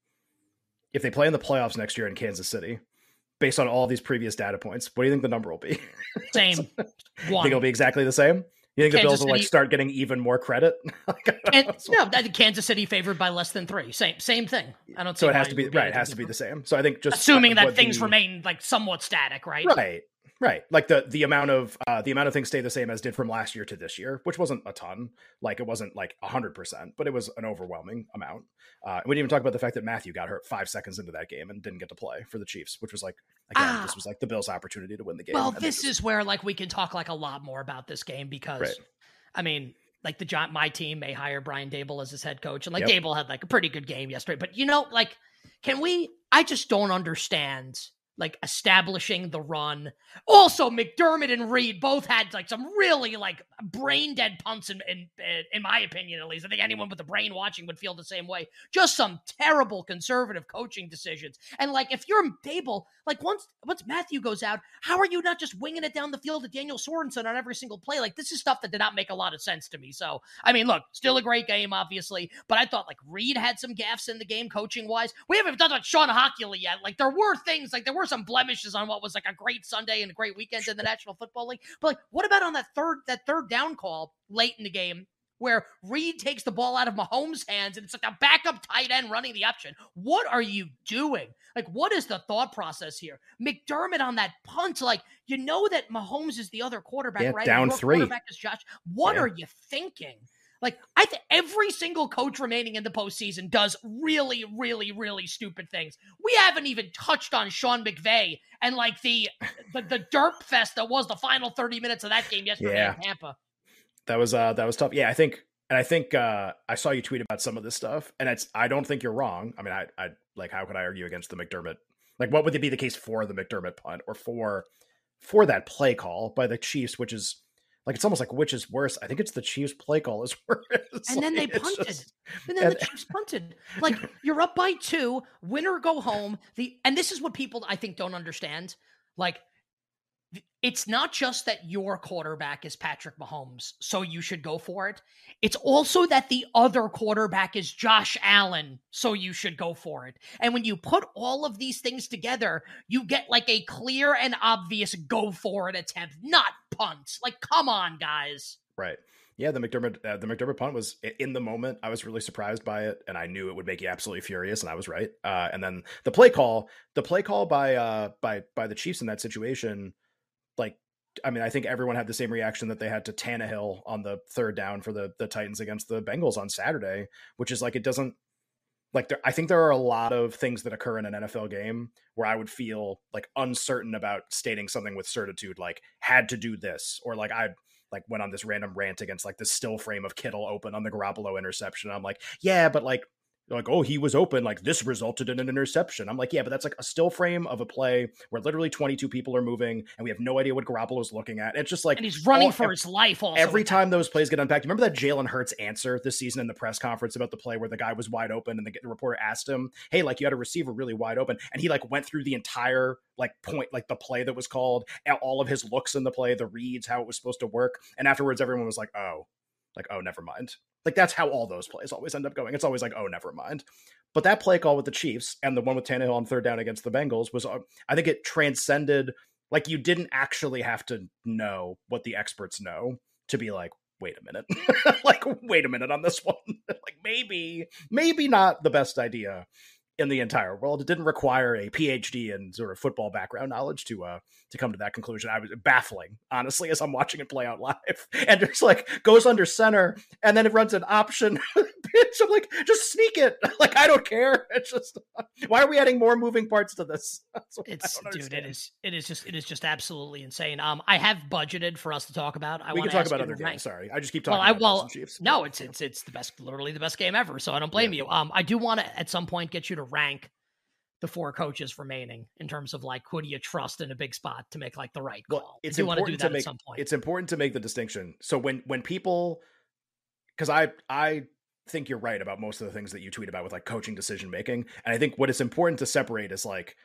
If they play in the playoffs next year in Kansas City, based on all these previous data points, what do you think the number will be? Same. One. You think it'll be exactly the same? You think Kansas the Bills will like City- start getting even more credit? And, no, that- Kansas City favored by less than three. Same same thing. I don't. So see it has why to be would right. It has to be the same. So I think just assuming uh, that what things the, remain like somewhat static, right? Right. Right. Like the, the amount of uh, the amount of things stay the same as did from last year to this year, which wasn't a ton. Like it wasn't like a hundred percent, but it was an overwhelming amount. Uh, we didn't even talk about the fact that Matthew got hurt five seconds into that game and didn't get to play for the Chiefs, which was like, again, Ah. this was like the Bills' opportunity to win the game. Well, and they this just- is where like we can talk like a lot more about this game because, Right. I mean, like the John, my team may hire Brian Dable as his head coach, and like Yep. Dable had like a pretty good game yesterday. But you know, like, can we? I just don't understand like establishing the run. Also, McDermott and Reed both had like some really like brain dead punts in, in in my opinion, at least. I think anyone with a brain watching would feel the same way. Just some terrible conservative coaching decisions. And like if you're Dable, like once once Matthew goes out, how are you not just winging it down the field to Daniel Sorensen on every single play? Like this is stuff that did not make a lot of sense to me. So I mean, look, still a great game, obviously, but I thought like Reed had some gaffes in the game coaching wise. We haven't talked about Sean Hockley yet. Like there were things, like there were some blemishes on what was like a great Sunday and a great weekend in the National Football League. But like, what about on that third that third down call late in the game where Reed takes the ball out of Mahomes' hands and it's like a backup tight end running the option. What are you doing? Like, what is the thought process here? McDermott on that punt, like, you know that Mahomes is the other quarterback, yeah, right? Down Your three. Quarterback is Josh. What yeah. are you thinking? Like, I think every single coach remaining in the postseason does really, really, really stupid things. We haven't even touched on Sean McVay and like the the, the derp fest that was the final thirty minutes of that game yesterday yeah. in Tampa. That was uh that was tough. Yeah, I think and I think uh I saw you tweet about some of this stuff, and it's I don't think you're wrong. I mean, I I like how could I argue against the McDermott? Like, what would it be the case for the McDermott punt or for for that play call by the Chiefs, which is like, it's almost like which is worse. I think it's the Chiefs play call is worse. And then like, they punted. just, and then and, the Chiefs punted. Like, you're up by two, win or go home. The and this is what people I think don't understand. Like, it's not just that your quarterback is Patrick Mahomes, so you should go for it. It's also that the other quarterback is Josh Allen, so you should go for it. And when you put all of these things together, you get like a clear and obvious go for it attempt, not punts. Like, come on, guys. Right. Yeah, the McDermott uh, the McDermott punt was in the moment. I was really surprised by it, and I knew it would make you absolutely furious, and I was right. Uh, and then the play call, the play call by uh, by by the Chiefs in that situation. Like, I mean, I think everyone had the same reaction that they had to Tannehill on the third down for the the Titans against the Bengals on Saturday, which is like, it doesn't like, there, I think there are a lot of things that occur in an N F L game where I would feel like uncertain about stating something with certitude, like had to do this, or like I like went on this random rant against like the still frame of Kittle open on the Garoppolo interception. I'm like, yeah, but like, like, oh, he was open, like this resulted in an interception. I'm like, yeah, but that's like a still frame of a play where literally twenty-two people are moving and we have no idea what Garoppolo's looking at. It's just like, and he's running all, for his life also. Every time those plays get unpacked. Remember that Jalen Hurts answer this season in the press conference about the play where the guy was wide open and the, the reporter asked him, hey, like you had a receiver really wide open. And he like went through the entire like point, like the play that was called, all of his looks in the play, the reads, how it was supposed to work. And afterwards, everyone was like, oh, like, oh, never mind. Like, that's how all those plays always end up going. It's always like, oh, never mind. But that play call with the Chiefs and the one with Tannehill on third down against the Bengals was, uh, I think it transcended, like, you didn't actually have to know what the experts know to be like, wait a minute, like, wait a minute on this one. Like, maybe, maybe not the best idea in the entire world. It didn't require a P H D in sort of football background knowledge to uh to come to that conclusion. I was baffling, honestly, as I'm watching it play out live. And it's like goes under center and then it runs an option pitch. I'm like, just sneak it. Like, I don't care. It's just, why are we adding more moving parts to this? It's dude, it is it is just it is just absolutely insane. Um, I have budgeted for us to talk about. I we want can to talk about other games. games. Sorry, I just keep talking well, about I, well, Bills and Chiefs. No, it's it's it's the best, literally the best game ever. So I don't blame yeah. you. Um, I do want to at some point get you to rank the four coaches remaining in terms of like who do you trust in a big spot to make like the right call. Well, it's I do want to do that to make, at some point. It's important to make the distinction. So when when people, because I I think you're right about most of the things that you tweet about with like coaching decision making, and I think what is important to separate is like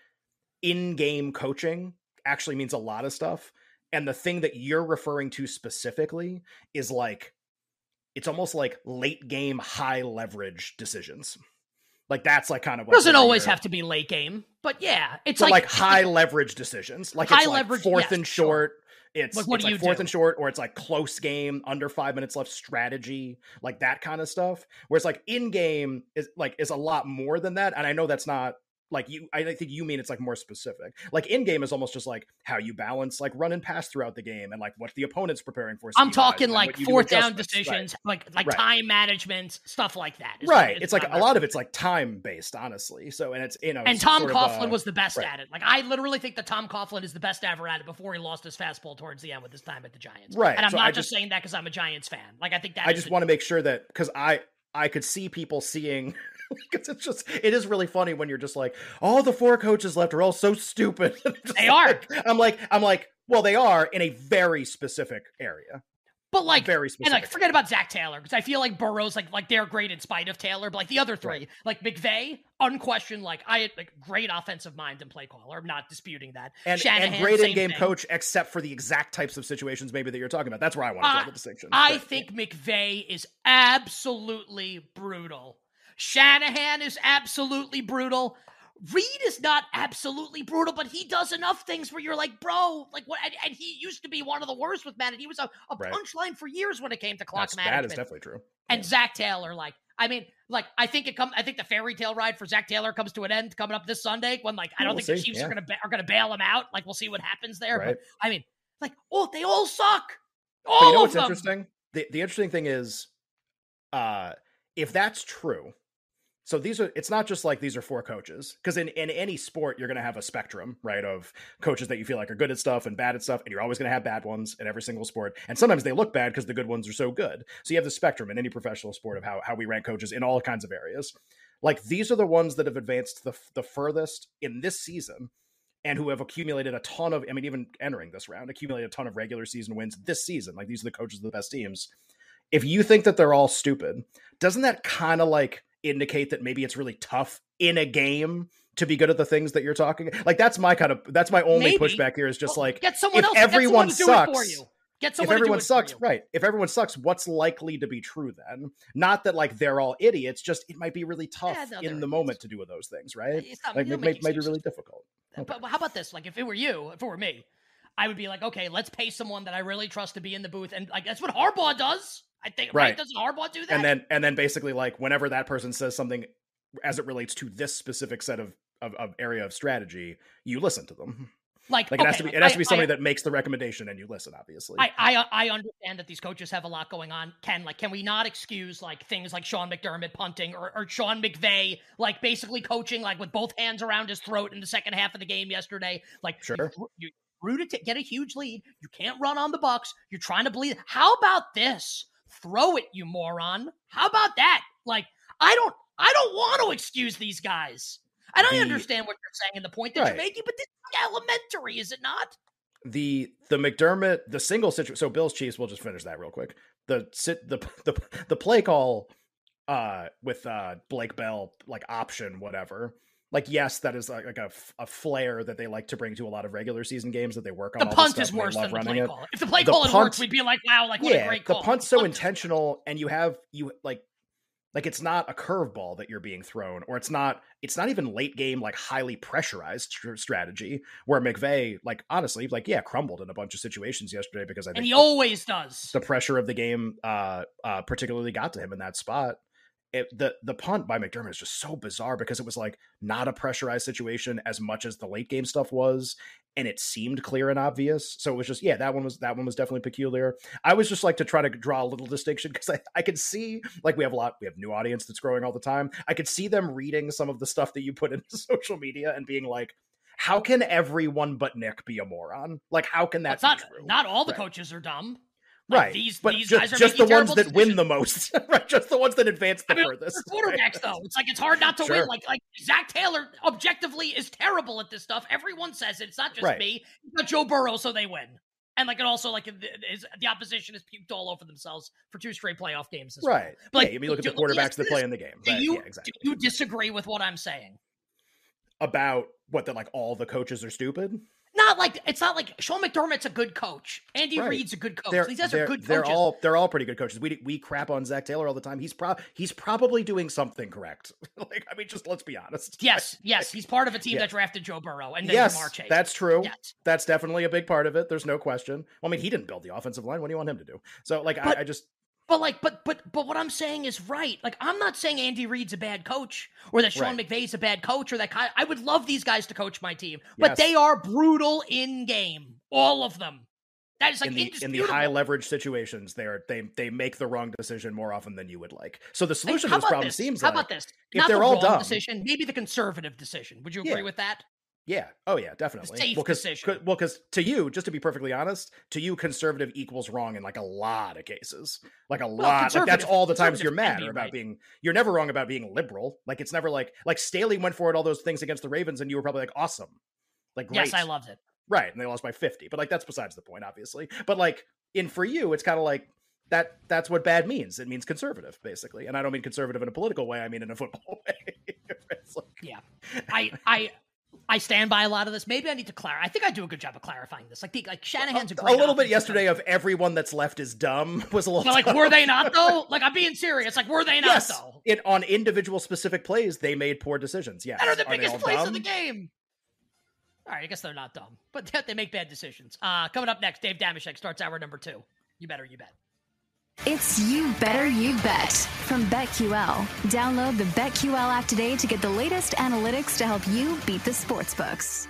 in-game coaching actually means a lot of stuff, and the thing that you're referring to specifically is like it's almost like late game high leverage decisions. Like that's like kind of what doesn't always have to be late game, but yeah, it's like, like high leverage decisions. Like high it's like leverage, fourth yes, and short. Sure. It's, like, what it's do like you fourth do? and short, or it's like close game, under five minutes left strategy, like that kind of stuff. Whereas like in game is like is a lot more than that. And I know that's not like you, I think you mean it's like more specific. Like in game is almost just like how you balance like run and pass throughout the game and like what the opponent's preparing for. I'm talking like fourth down decisions, right. like like right. time management, stuff like that. Right. It's, it's like a lot of it's like time based, honestly. So, and it's, you know, and it's Tom sort Coughlin of, uh, was the best right. at it. Like I literally think that Tom Coughlin is the best ever at it before he lost his fastball towards the end with his time at the Giants. Right. And I'm so not I just just saying that because I'm a Giants fan. Like I think that I just want to make sure that because I, I could see people seeing because it's just it is really funny when you're just like all the four coaches left are all so stupid. They like, are. I'm like I'm like well they are in a very specific area. But like very specific. And like forget about Zach Taylor because I feel like Burrow's like like they're great in spite of Taylor, but like the other three, right. like McVay, unquestioned, like I had like great offensive mind and play caller. I'm not disputing that. And, Shanahan, and great in-game thing. coach, except for the exact types of situations maybe that you're talking about. That's where I want to draw uh, the distinction. I but, think McVay is absolutely brutal. Shanahan is absolutely brutal. Reed is not absolutely brutal, but he does enough things where you're like, bro, like what? And, and he used to be one of the worst with management. He was a, a Right. punchline for years when it came to clock That's, management. that is definitely true. And Yeah. Zach Taylor, like, I mean, like, I think it come. I think the fairy tale ride for Zach Taylor comes to an end coming up this Sunday. When, like, I don't We'll think see. the Chiefs Yeah. are gonna ba- are gonna bail him out. Like, we'll see what happens there. Right. But I mean, like, oh, they all suck. All But you know of what's them. interesting? The the interesting thing is, uh, if that's true, so these are, it's not just like these are four coaches, because in, in any sport, you're going to have a spectrum, right, of coaches that you feel like are good at stuff and bad at stuff, and you're always going to have bad ones in every single sport. And sometimes they look bad because the good ones are so good. So you have the spectrum in any professional sport of how, how we rank coaches in all kinds of areas. Like, these are the ones that have advanced the, the furthest in this season and who have accumulated a ton of, I mean, even entering this round, accumulated a ton of regular season wins this season. Like, these are the coaches of the best teams. If you think that they're all stupid, doesn't that kind of like indicate that maybe it's really tough in a game to be good at the things that you're talking? Like, that's my kind of, that's my only Maybe. pushback here is just Well, like, get someone if else. everyone get someone to do sucks, it for you. Get if someone everyone to do sucks, it for you. right. If everyone sucks, what's likely to be true then? Not that like they're all idiots, just it might be really tough Yeah, no, in they're the idiots. moment to do those things, right? It's not, Like, you it don't may, make might be excuses. really difficult. Okay. But how about this? Like, if it were you, if it were me, I would be like, okay, let's pay someone that I really trust to be in the booth, and like that's what Harbaugh does. I think, right? Right. Doesn't Harbaugh do that? And then, and then basically like whenever that person says something as it relates to this specific set of, of, of area of strategy, you listen to them. like, Like, okay, it has to be, like, it has I- to be somebody I, that makes the recommendation and you listen, obviously. I, I I understand that these coaches have a lot going on. Ken, like, can we not excuse like things like Sean McDermott punting or, or Sean McVay like basically coaching like with both hands around his throat in the second half of the game yesterday? Like, Sure. you, you rooted to get a huge lead. You can't run on the Bucks. You're trying to bleed. How about this? Throw it, you moron. How about that? Like, I don't I don't want to excuse these guys. And I The- understand what you're saying and the point that Right. you're making, but this is elementary, is it not? the the McDermott, the single situation. So Bills Chiefs, we'll just finish that real quick. The sit the the the play call uh with uh Blake Bell, like option whatever. Like, yes, that is like, like a, a flair that they like to bring to a lot of regular season games that they work on. The all this punt stuff is and they worse love than the running play it. call. If the play The calling punt- worked, we'd be like, wow, like what yeah, a great call. the punt's so punt is- intentional, and you have you like like it's not a curveball that you're being thrown, or it's not it's not even late game like highly pressurized tr- strategy where McVay, like, honestly, like, yeah, crumbled in a bunch of situations yesterday because I think And he the, always does. the pressure of the game uh uh particularly got to him in that spot. It, the the punt by McDermott is just so bizarre because it was like not a pressurized situation as much as the late game stuff was, and it seemed clear and obvious. So it was just, yeah, that one was that one was definitely peculiar. I was just like to try to draw a little distinction because I, I could see, like, we have a lot, we have new audience that's growing all the time. I could see them reading some of the stuff that you put into social media and being like, how can everyone but Nick be a moron? Like, how can that It's not, be true? not all the Right. coaches are dumb. Like, Right, These, but these just, guys are just the making ones terrible that win decisions. the most, right? Just the ones that advance the I mean, furthest. they're quarterbacks, right? though. It's like it's hard not to Sure. win. Like, like Zach Taylor objectively is terrible at this stuff. Everyone says it. It's not just Right. me. It's not Joe Burrow, so they win. And like, it also like the, is, the opposition has puked all over themselves for two straight playoff games as well. Right. But, like, yeah, I mean, look at the do- let me quarterbacks ask that you play this. in the game. Do Right, you, yeah, exactly. do you disagree with what I'm saying? About what, that like all the coaches are stupid? Not like it's not like Sean McDermott's a good coach. Andy Right. Reid's a good coach. They're, These guys they're, are good they're coaches. all they're all pretty good coaches. We we crap on Zach Taylor all the time. He's pro he's probably doing something correct. Like, I mean, just let's be honest. Yes, yes, he's part of a team Yeah. that drafted Joe Burrow and then Yes, Jamar Chase. that's true. Yes. That's definitely a big part of it. There's no question. Well, I mean, he didn't build the offensive line. What do you want him to do? So, like, But- I, I just But like, but but but what I'm saying is right. Like, I'm not saying Andy Reid's a bad coach or that Sean Right. McVay's a bad coach or that Ky- I would love these guys to coach my team, but Yes. they are brutal in game, all of them. That is like in the in indisputable. the high leverage situations, they're they they make the wrong decision more often than you would like. So the Like, solution how to this about problem this? seems How like about this? if Not they're the all wrong dumb, decision, maybe the conservative decision. Would you agree Yeah. with that? Yeah. Oh, yeah, definitely. safe well, cause, decision. 'cause- well, because to you, just to be perfectly honest, to you, conservative equals wrong in like a lot of cases. Like a lot. Like, that's conservative- all the times you're conservative mad can be or about right. being. You're never wrong about being liberal. Like, it's never like like Staley went for it all those things against the Ravens, and you were probably like, awesome, like great. Yes, I loved it. Right, and they lost by fifty. But like that's besides the point, obviously. But like in for you, it's kind of like that. That's what bad means. It means conservative, basically. And I don't mean conservative in a political way. I mean in a football way. It's like, Yeah, I I I stand by a lot of this. Maybe I need to clarify. I think I do a good job of clarifying this. Like, the, like Shanahan's a, a little bit offensive yesterday coach. of everyone that's left is dumb was a little. But like, tough. were they not though? Like, I'm being serious. Like, were they not yes. though? It on individual specific plays, they made poor decisions. Yes, That are the are biggest plays dumb? of the game. All right, I guess they're not dumb, but they make bad decisions. Uh, coming up next, Dave Dameshek starts hour number two. You better, you bet. It's You Better You Bet from BetQL. Download the BetQL app today to get the latest analytics to help you beat the sportsbooks.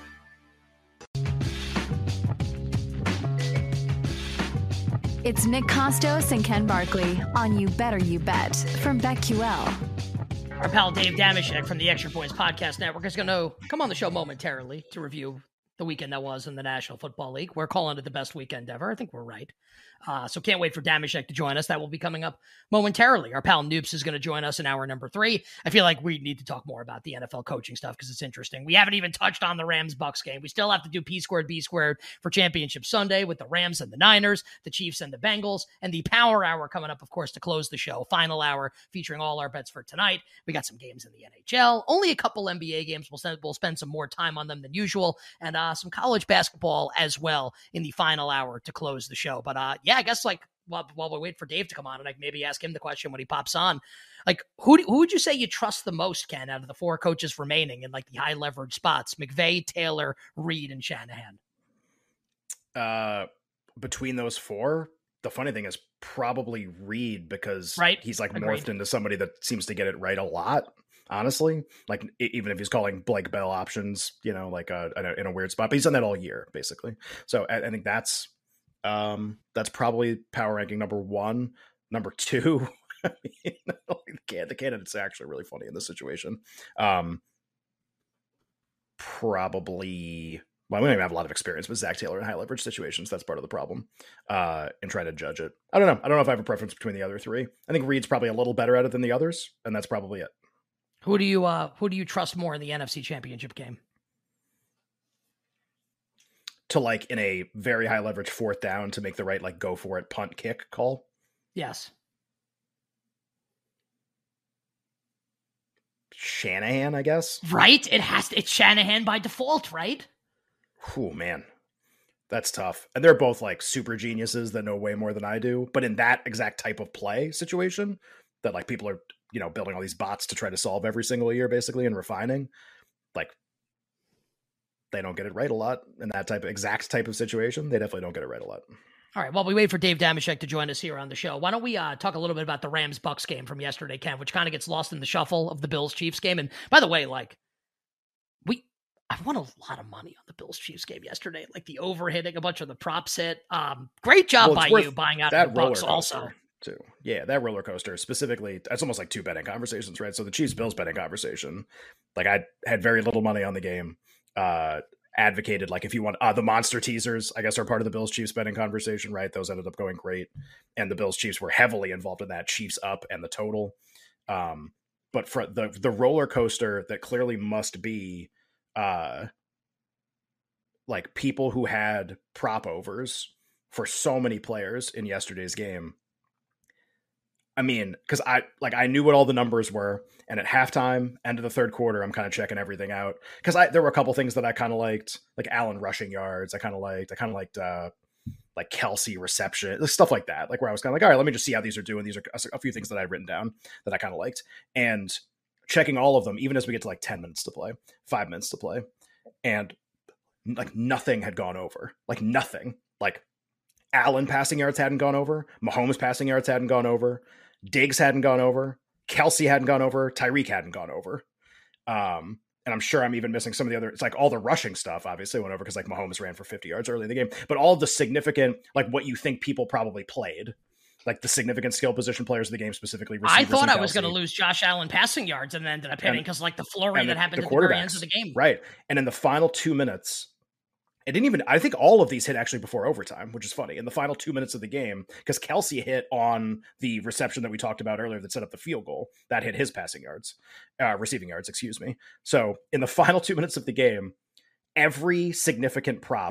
It's Nick Costos and Ken Barkley on You Better You Bet from BetQL. Our pal Dave Dameshek from the Extra Points Podcast Network is going to come on the show momentarily to review the weekend that was in the National Football League. We're calling it the best weekend ever. I think we're right. Uh, so can't wait for Dameshek to join us. That will be coming up momentarily. Our pal Noops is going to join us in hour number three. I feel like we need to talk more about the N F L coaching stuff because it's interesting. We haven't even touched on the Rams-Bucks game. We still have to do P squared, B squared for Championship Sunday with the Rams and the Niners, the Chiefs and the Bengals, and the Power Hour coming up, of course, to close the show. Final hour featuring all our bets for tonight. We got some games in the N H L, only a couple N B A games. We'll, send, we'll spend some more time on them than usual, and uh, some college basketball as well in the final hour to close the show. But uh, yeah, I guess like while, while we wait for Dave to come on, and I can maybe ask him the question when he pops on, like who do, who would you say you trust the most, Ken, out of the four coaches remaining in like the high leverage spots? McVay, Taylor, Reed, and Shanahan. Uh, between those four, the funny thing is probably Reed because right? he's like Agreed. morphed into somebody that seems to get it right a lot. Honestly, like even if he's calling Blake Bell options, you know, like uh, in, a, in a weird spot, but he's done that all year basically. So I, I think that's um, that's probably power ranking number one. Number two, I mean, the, the candidates are actually really funny in this situation. Um, probably. Well, we don't even have a lot of experience with Zach Taylor in high leverage situations. That's part of the problem uh, in trying to judge it. I don't know. I don't know if I have a preference between the other three. I think Reed's probably a little better at it than the others, and that's probably it. Who do you uh, who do you trust more in the N F C Championship game? To like in a very high leverage fourth down to make the right like go for it punt kick call. Yes. Shanahan, I guess. Right. It has to. It's Shanahan by default, right? Oh man, that's tough. And they're both like super geniuses that know way more than I do. But in that exact type of play situation, that like people are, you know, building all these bots to try to solve every single year, basically, and refining, like they don't get it right a lot in that type of exact type of situation. They definitely don't get it right a lot. All right. Well, we wait for Dave Dameshek to join us here on the show. Why don't we uh, talk a little bit about the Rams-Bucks game from yesterday, Ken, which kind of gets lost in the shuffle of the Bills-Chiefs game. And by the way, like we, I won a lot of money on the Bills-Chiefs game yesterday. Like the overhitting, a bunch of the props hit. Um, great job well, by you buying out of the Bucks also. Too. Yeah, that roller coaster specifically, that's almost like two betting conversations, right? So the Chiefs Bills betting conversation, like I had very little money on the game, uh, advocated like if you want uh, the monster teasers, I guess are part of the Bills Chiefs betting conversation, right? Those ended up going great. And the Bills Chiefs were heavily involved in that, Chiefs up and the total. Um, but for the, the roller coaster that clearly must be uh, like people who had prop overs for so many players in yesterday's game. I mean, because I like I knew what all the numbers were, and at halftime, end of the third quarter, I'm kind of checking everything out because I there were a couple things that I kind of liked, like Allen rushing yards. I kind of liked. I kind of liked uh, like Kelsey reception, stuff like that. Like where I was kind of like, all right, let me just see how these are doing. These are a few things that I'd written down that I kind of liked, and checking all of them, even as we get to like ten minutes to play, five minutes to play, and like nothing had gone over, like nothing, like. Allen passing yards hadn't gone over. Mahomes passing yards hadn't gone over. Diggs hadn't gone over. Kelsey hadn't gone over. Tyreek hadn't gone over. Um, and I'm sure I'm even missing some of the other, it's like all the rushing stuff obviously went over because like Mahomes ran for fifty yards early in the game, but all the significant, like what you think people probably played, like the significant skill position players of the game, specifically I thought I was going to lose Josh Allen passing yards and then ended up hitting because like the flurry that happened at the very end of the game. Right. And in the final two minutes, it didn't even, I think all of these hit actually before overtime, which is funny. In the final two minutes of the game, because Kelsey hit on the reception that we talked about earlier that set up the field goal, that hit his passing yards, uh, receiving yards, excuse me. So in the final two minutes of the game, every significant prop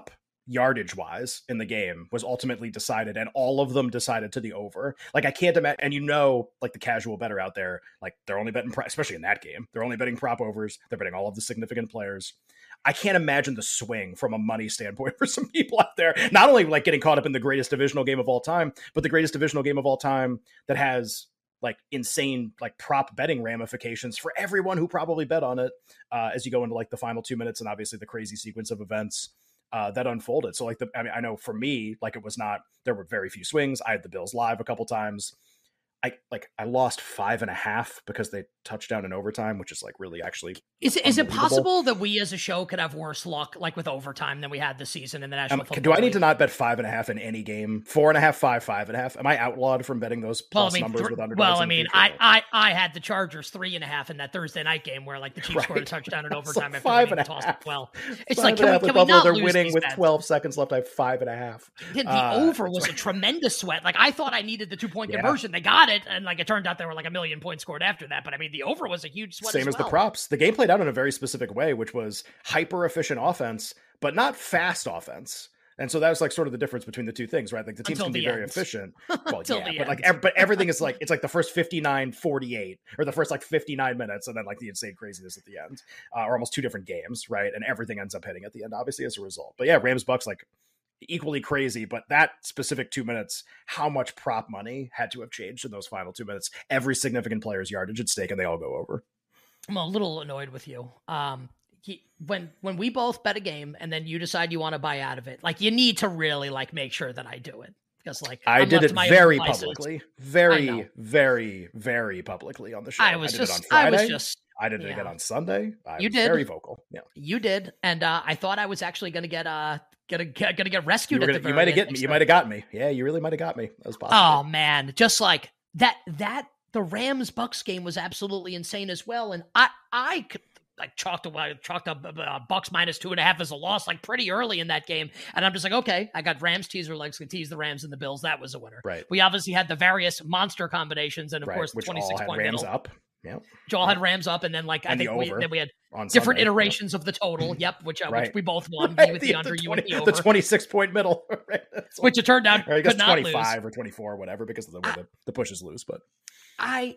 yardage wise in the game was ultimately decided, and all of them decided to the over. Like I can't imagine, and you know, like the casual bettor out there, like they're only betting, especially in that game, they're only betting prop overs. They're betting all of the significant players. I can't imagine the swing from a money standpoint for some people out there, not only like getting caught up in the greatest divisional game of all time, but the greatest divisional game of all time that has like insane like prop betting ramifications for everyone who probably bet on it uh, as you go into like the final two minutes and obviously the crazy sequence of events uh, that unfolded. So like the, I mean, I know for me, like it was not, there were very few swings. I had the Bills live a couple times. I like I lost five and a half because they touchdown in overtime, which is like really actually. Is it, is it possible that we as a show could have worse luck like with overtime than we had this season in the National um, Football Do I League? need to not bet five and a half in any game? Four and a half, five, five and a half. Am I outlawed from betting those plus well, I mean, numbers th- with underdogs? Well, I mean, I, I I had the Chargers three and a half in that Thursday night game where like the Chiefs right. scored a touchdown in overtime after five and a tossed half. Well, it's five like can we, can we not they're lose winning with bets? twelve seconds left. I have five and a half. The, the uh, over was a tremendous sweat. Like I thought I needed the two point yeah. conversion. They got it, and like it turned out there were like a million points scored after that. But I mean, the over was a huge sweat. Same as, as well. the props. The game played out in a very specific way, which was hyper efficient offense, but not fast offense. And so that was like sort of the difference between the two things, right? Like the teams Until can be the very ends. efficient. Well, Until yeah, the but like, ends. ev- but everything is like, it's like the first fifty-nine forty-eight or the first like fifty-nine minutes and then like the insane craziness at the end, uh, or almost two different games, right? And everything ends up hitting at the end, obviously, as a result. But yeah, Rams Bucks, like equally crazy, but that specific two minutes, how much prop money had to have changed in those final two minutes? Every significant player's yardage at stake and they all go over. I'm a little annoyed with you. Um, he, when when we both bet a game and then you decide you want to buy out of it, like you need to really like make sure that I do it because like I I'm did it left to my very own devices. publicly, very, very, very publicly on the show. I was I did just, it on I Friday. was just, I did it yeah. again on Sunday. I You was did. very vocal. Yeah, you did, and uh, I thought I was actually going to get uh gonna get gonna get rescued. you, were at gonna, the you very might have end get me. next You time. might have got me. Yeah, you really might have got me. That was possible. Oh man, just like that that the Rams Bucks game was absolutely insane as well, and I I could. Like chalked a chalked up uh, Bucks minus two and a half as a loss, like pretty early in that game, and I'm just like, okay, I got Rams teaser legs to tease the Rams and the Bills. That was a winner. Right. We obviously had the various monster combinations, and of right. course, Which the twenty-six all had point Rams middle. up. Yeah, Which all had Rams up, and then like I And the think we, over then we had on different Sunday. iterations of the total. Yep, which uh, Right. which we both won. Right. Me with the, The- under, the you with twenty the over. the twenty-six point middle, right? That's Which it turned out or I guess could not twenty-five lose. or twenty-four, whatever, because of the way I- the, the pushes loose. But I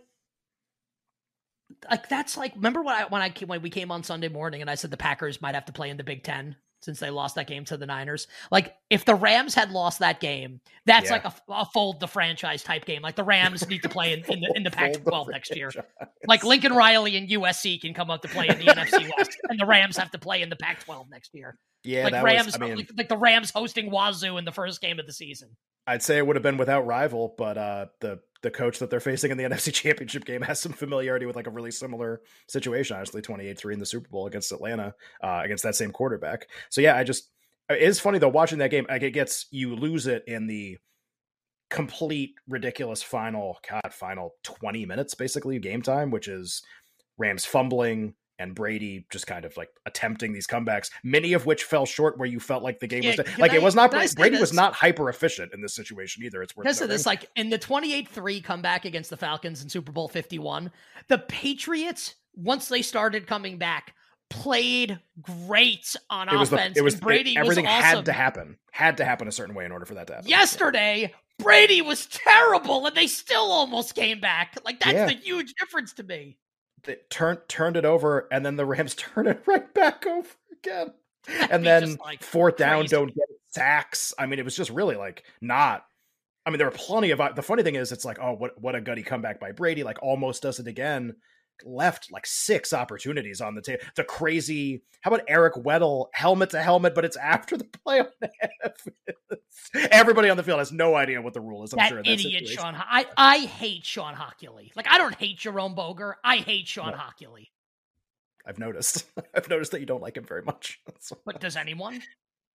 like that's like remember when I when I came, when we came on Sunday morning and I said the Packers might have to play in the Big Ten since they lost that game to the Niners. Like if the Rams had lost that game, that's Yeah. like a, a fold the franchise type game. Like the Rams need to play in, in the in the Pac Fold the twelve next year. franchise. Like Lincoln Riley and U S C can come up to play in the N F C West, and the Rams have to play in the Pac twelve next year. Yeah, like that Rams, was. I mean, like, like the Rams hosting Wazoo in the first game of the season. I'd say it would have been without rival, but uh, the the coach that they're facing in the N F C Championship game has some familiarity with like a really similar situation. Honestly, twenty-eight three in the Super Bowl against Atlanta, uh, against that same quarterback. So yeah, I just it is funny though watching that game. Like it gets you lose it in the complete ridiculous final God final twenty minutes basically game time, which is Rams fumbling and Brady just kind of like attempting these comebacks, many of which fell short where you felt like the game Yeah, was can like I- it was not can I say Brady was this? not hyper efficient in this situation either. It's worth Because of noting. this, like in the twenty-eight three comeback against the Falcons in Super Bowl fifty-one, the Patriots, once they started coming back, played great on it was the, offense. it was and Brady it, everything was awesome. had to happen had to happen a certain way in order for that to happen. Yesterday, Brady was terrible, and they still almost came back. Like that's Yeah. the huge difference to me. They turned turned it over, and then the Rams turn it right back over again, and be then just, like, fourth down crazy. don't get sacks. I mean, it was just really like not. I mean, there were plenty of. The funny thing is, it's like, oh, what what a gutty comeback by Brady! Like almost does it again. Left like six opportunities on the table. The crazy. How about Eric Weddle helmet to helmet, but it's after the play on the Everybody on the field has no idea what the rule is. I'm That sure in that idiot situation. Sean. I I hate Sean Hockley. Like I don't hate Jerome Boger. I hate Sean No. Hockley. I've noticed. I've noticed that you don't like him very much. So, But does anyone?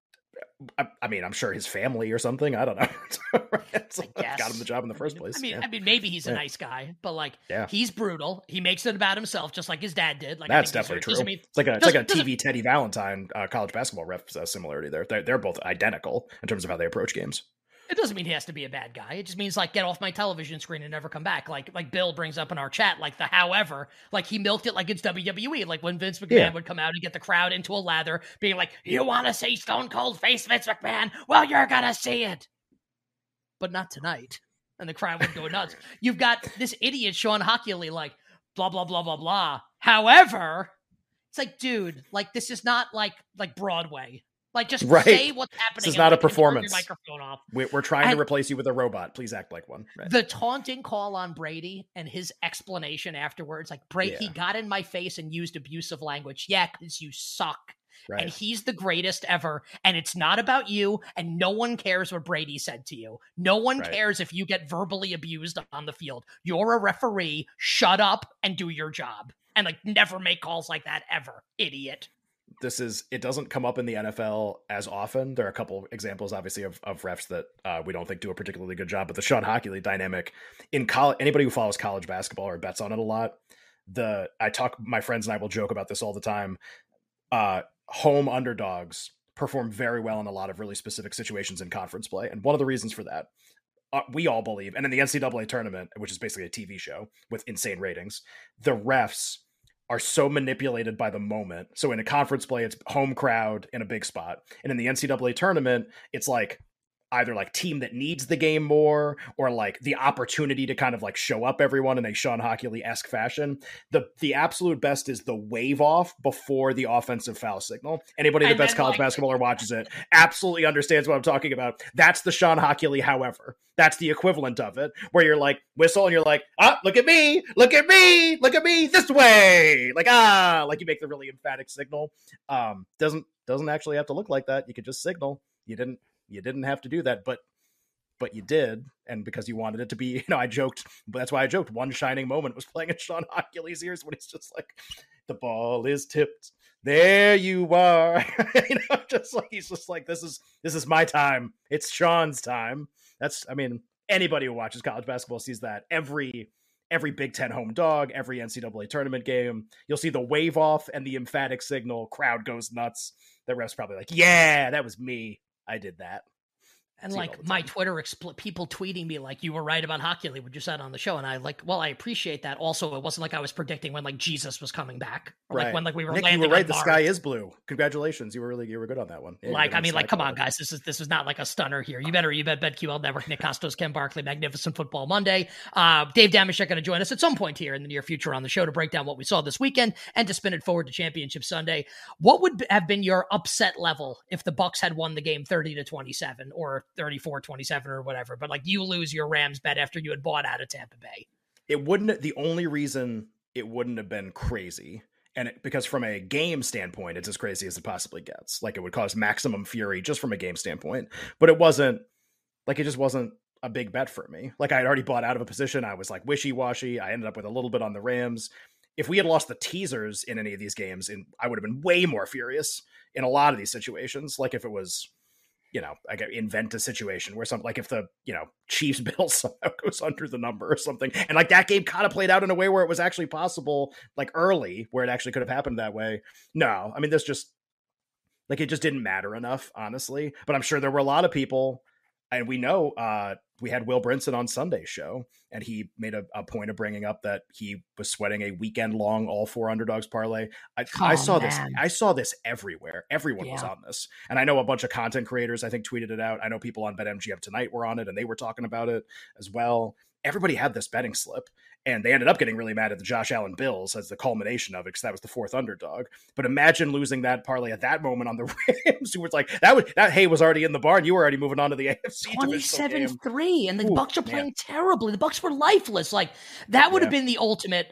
I, I mean, I'm sure his family or something. I don't know. So I guess. got him the job in the first place. I mean, yeah. I mean, maybe he's a Yeah. nice guy, but like, Yeah. he's brutal. He makes it about himself, just like his dad did. Like, I That's think definitely deserves- true. doesn't mean- It's like a, it's doesn't- like a T V doesn't- Teddy Valentine uh, college basketball ref uh, similarity there. They're, they're both identical in terms of how they approach games. It doesn't mean he has to be a bad guy. It just means like get off my television screen and never come back. Like like Bill brings up in our chat, like the however, like he milked it like it's W W E. Like when Vince McMahon yeah. would come out and get the crowd into a lather, being like, "You want to see Stone Cold face Vince McMahon? Well, you're gonna see it, but not tonight." And the crowd would go nuts. You've got this idiot Sean Hockley, like blah blah blah blah blah. However, it's like, dude, like this is not like like Broadway. Like, just right. say what's happening. This is not a performance. Your microphone off. We're, we're trying and to replace you with a robot. Please act like one. Right. The taunting call on Brady and his explanation afterwards, like, Brady, yeah. he got in my face and used abusive language. Yeah, because you suck. Right. And he's the greatest ever. And it's not about you. And no one cares what Brady said to you. No one right. cares if you get verbally abused on the field. You're a referee. Shut up and do your job. And, like, never make calls like that ever. Idiot. This is, it doesn't come up in the N F L as often. There are a couple examples, obviously, of, of refs that uh, we don't think do a particularly good job, but the Sean Hockley dynamic in college, anybody who follows college basketball or bets on it a lot, the, I talk, my friends and I will joke about this all the time. Uh, home underdogs perform very well in a lot of really specific situations in conference play. And one of the reasons for that, uh, we all believe, and in the N C double A tournament, which is basically a T V show with insane ratings, the refs are so manipulated by the moment. So in a conference play, it's home crowd in a big spot. And in the N C double A tournament, it's like either like team that needs the game more or like the opportunity to kind of like show up everyone in a Sean Hockley-esque fashion. The the absolute best is the wave off before the offensive foul signal. Anybody that bets college like, basketball or watches it absolutely understands what I'm talking about. That's the Sean Hockley, however. That's the equivalent of it, where you're like, whistle, and you're like, ah, look at me, look at me, look at me, this way. Like, ah, like you make the really emphatic signal. Um, doesn't doesn't actually have to look like that. You could just signal. You didn't you didn't have to do that, but but you did, and because you wanted it to be, you know, I joked, but that's why I joked, one shining moment was playing in Sean Hockley's ears when he's just like, the ball is tipped. There you are. You know, just like he's just like, this is this is my time. It's Sean's time. That's, I mean, anybody who watches college basketball sees that every every Big Ten home dog, every N C double A tournament game. You'll see the wave off and the emphatic signal. Crowd goes nuts. The ref's probably like, yeah, that was me. I did that. And like my Twitter, expl- people tweeting me like, you were right about Hockley, what you said on the show. And I like, well, I appreciate that. Also, it wasn't like I was predicting when like Jesus was coming back. Or, right. Like when like we were Nick, landing you were right. on The Mars. sky is blue. Congratulations. You were really, you were good on that one. Yeah, like, I mean, like, come on, guys. This is, this is not like a stunner here. You better, you bet BetQL Network, Nick Kostos, Ken Barkley, Magnificent Football Monday. Uh, Dave Damashek going to join us at some point here in the near future on the show to break down what we saw this weekend and to spin it forward to Championship Sunday. What would have been your upset level if the Bucs had won the game thirty to twenty-seven or thirty-four twenty-seven or whatever, but like you lose your Rams bet after you had bought out of Tampa Bay? It wouldn't, the only reason it wouldn't have been crazy, and it, because from a game standpoint, it's as crazy as it possibly gets. Like it would cause maximum fury just from a game standpoint, but it wasn't like, it just wasn't a big bet for me. Like I had already bought out of a position. I was like wishy-washy. I ended up with a little bit on the Rams. If we had lost the teasers in any of these games, and I would have been way more furious in a lot of these situations. Like if it was, you know, I could invent a situation where something like if the, you know, Chiefs Bills somehow goes under the number or something. And like that game kind of played out in a way where it was actually possible, like early, where it actually could have happened that way. No, I mean, there's just like, it just didn't matter enough, honestly. But I'm sure there were a lot of people, and we know uh, we had Will Brinson on Sunday's show, and he made a, a point of bringing up that he was sweating a weekend long all four underdogs parlay. I, oh, I saw man. this. I saw this everywhere. Everyone yeah. was on this. And I know a bunch of content creators, I think, tweeted it out. I know people on BetMGM Tonight were on it, and they were talking about it as well. Everybody had this betting slip, and they ended up getting really mad at the Josh Allen Bills as the culmination of it, because that was the fourth underdog. But imagine losing that parlay at that moment on the Rams, who was like, that was, that hay was already in the barn. You were already moving on to the A F C. twenty-seven three, and the Ooh, Bucs are playing man. terribly. The Bucs were lifeless. Like, that would yeah. have been the ultimate.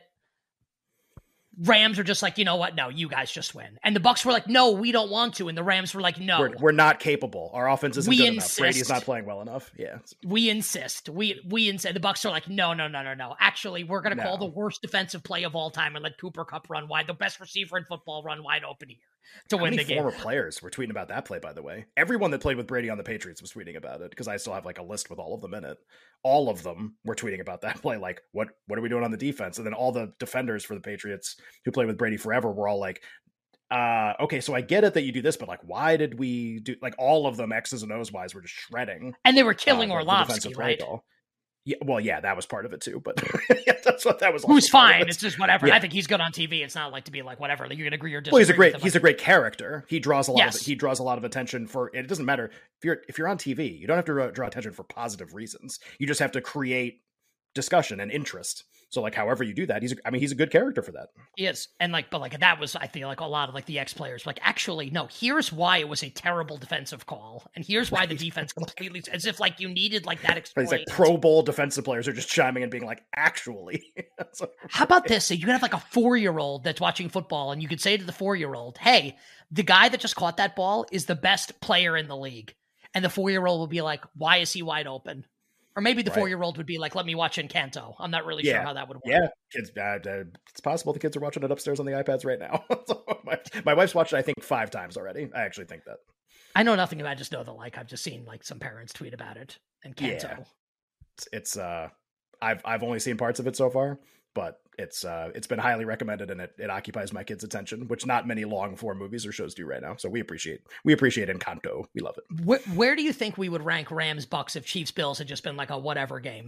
Rams are just like, you know what? No, you guys just win. And the Bucs were like, no, we don't want to. And the Rams were like, no. We're, we're not capable. Our offense isn't we good insist. enough. Brady's not playing well enough. Yeah. We insist. We we insist. The Bucs are like, no, no, no, no, no. Actually, we're going to no. call the worst defensive play of all time and let Cooper Kupp run wide. The best receiver in football run wide open here to How win many the game. Former players were tweeting about that play, by the way. Everyone that played with Brady on the Patriots was tweeting about it, because I still have like a list with all of them in it. All of them were tweeting about that play. Like, what, what are we doing on the defense? And then all the defenders for the Patriots who played with Brady forever were all like, uh, okay, so I get it that you do this, but like, why did we do like all of them X's and O's wise were just shredding, and they were killing uh, Orlovsky, right? Goal. Yeah, well, yeah, that was part of it too, but yeah, that's what that was. Who's fine? It. It's just whatever. Yeah. I think he's good on T V. It's not like to be like whatever. Like, you can agree or disagree. Well, he's a great with him. he's a great character. He draws a lot. Yes. Of, he draws a lot of attention for. It doesn't matter if you're if you're on T V. You don't have to draw attention for positive reasons. You just have to create discussion and interest. So like, however you do that, he's. I mean, he's a good character for that. He is, and like, but like that was, I feel like a lot of like the ex players, like actually, no. Here's why it was a terrible defensive call, and here's why the defense completely, as if like you needed like that. But it's like Pro Bowl defensive players are just chiming and being like, actually. So, how about this? So you could have like a four year old that's watching football, and you could say to the four year old, "Hey, the guy that just caught that ball is the best player in the league," and the four year old will be like, "Why is he wide open?" Or maybe the right. four-year-old would be like, let me watch Encanto. I'm not really yeah. sure how that would work. Yeah, kids. Uh, uh, it's possible the kids are watching it upstairs on the iPads right now. So my, my wife's watched it, I think, five times already. I actually think that. I know nothing about it. I just know that, like, I've just seen, like, some parents tweet about it. Encanto. Yeah. It's, it's, uh, I've I've only seen parts of it so far, but it's uh, it's been highly recommended, and it, it occupies my kids' attention, which not many long form movies or shows do right now. So we appreciate we appreciate Encanto. We love it. Where, where do you think we would rank Rams Bucks if Chiefs Bills had just been like a whatever game?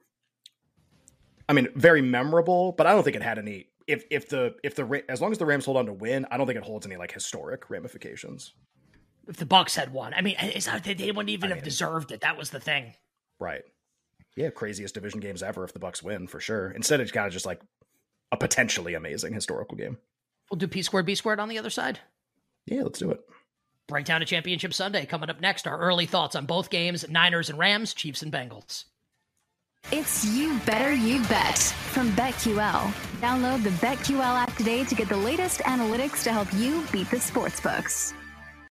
I mean, very memorable, but I don't think it had any. If if the if the as long as the Rams hold on to win, I don't think it holds any like historic ramifications. If the Bucks had won, I mean, it's not, they wouldn't even I have mean, deserved it. That was the thing, right? Yeah, craziest division games ever if the Bucks win for sure. Instead, it's kind of just like a potentially amazing historical game. We'll do P squared B squared on the other side. Yeah, let's do it. Breakdown of Championship Sunday coming up next. Our early thoughts on both games: Niners and Rams, Chiefs and Bengals. It's You Better You Bet from BetQL. Download the BetQL app today to get the latest analytics to help you beat the sportsbooks.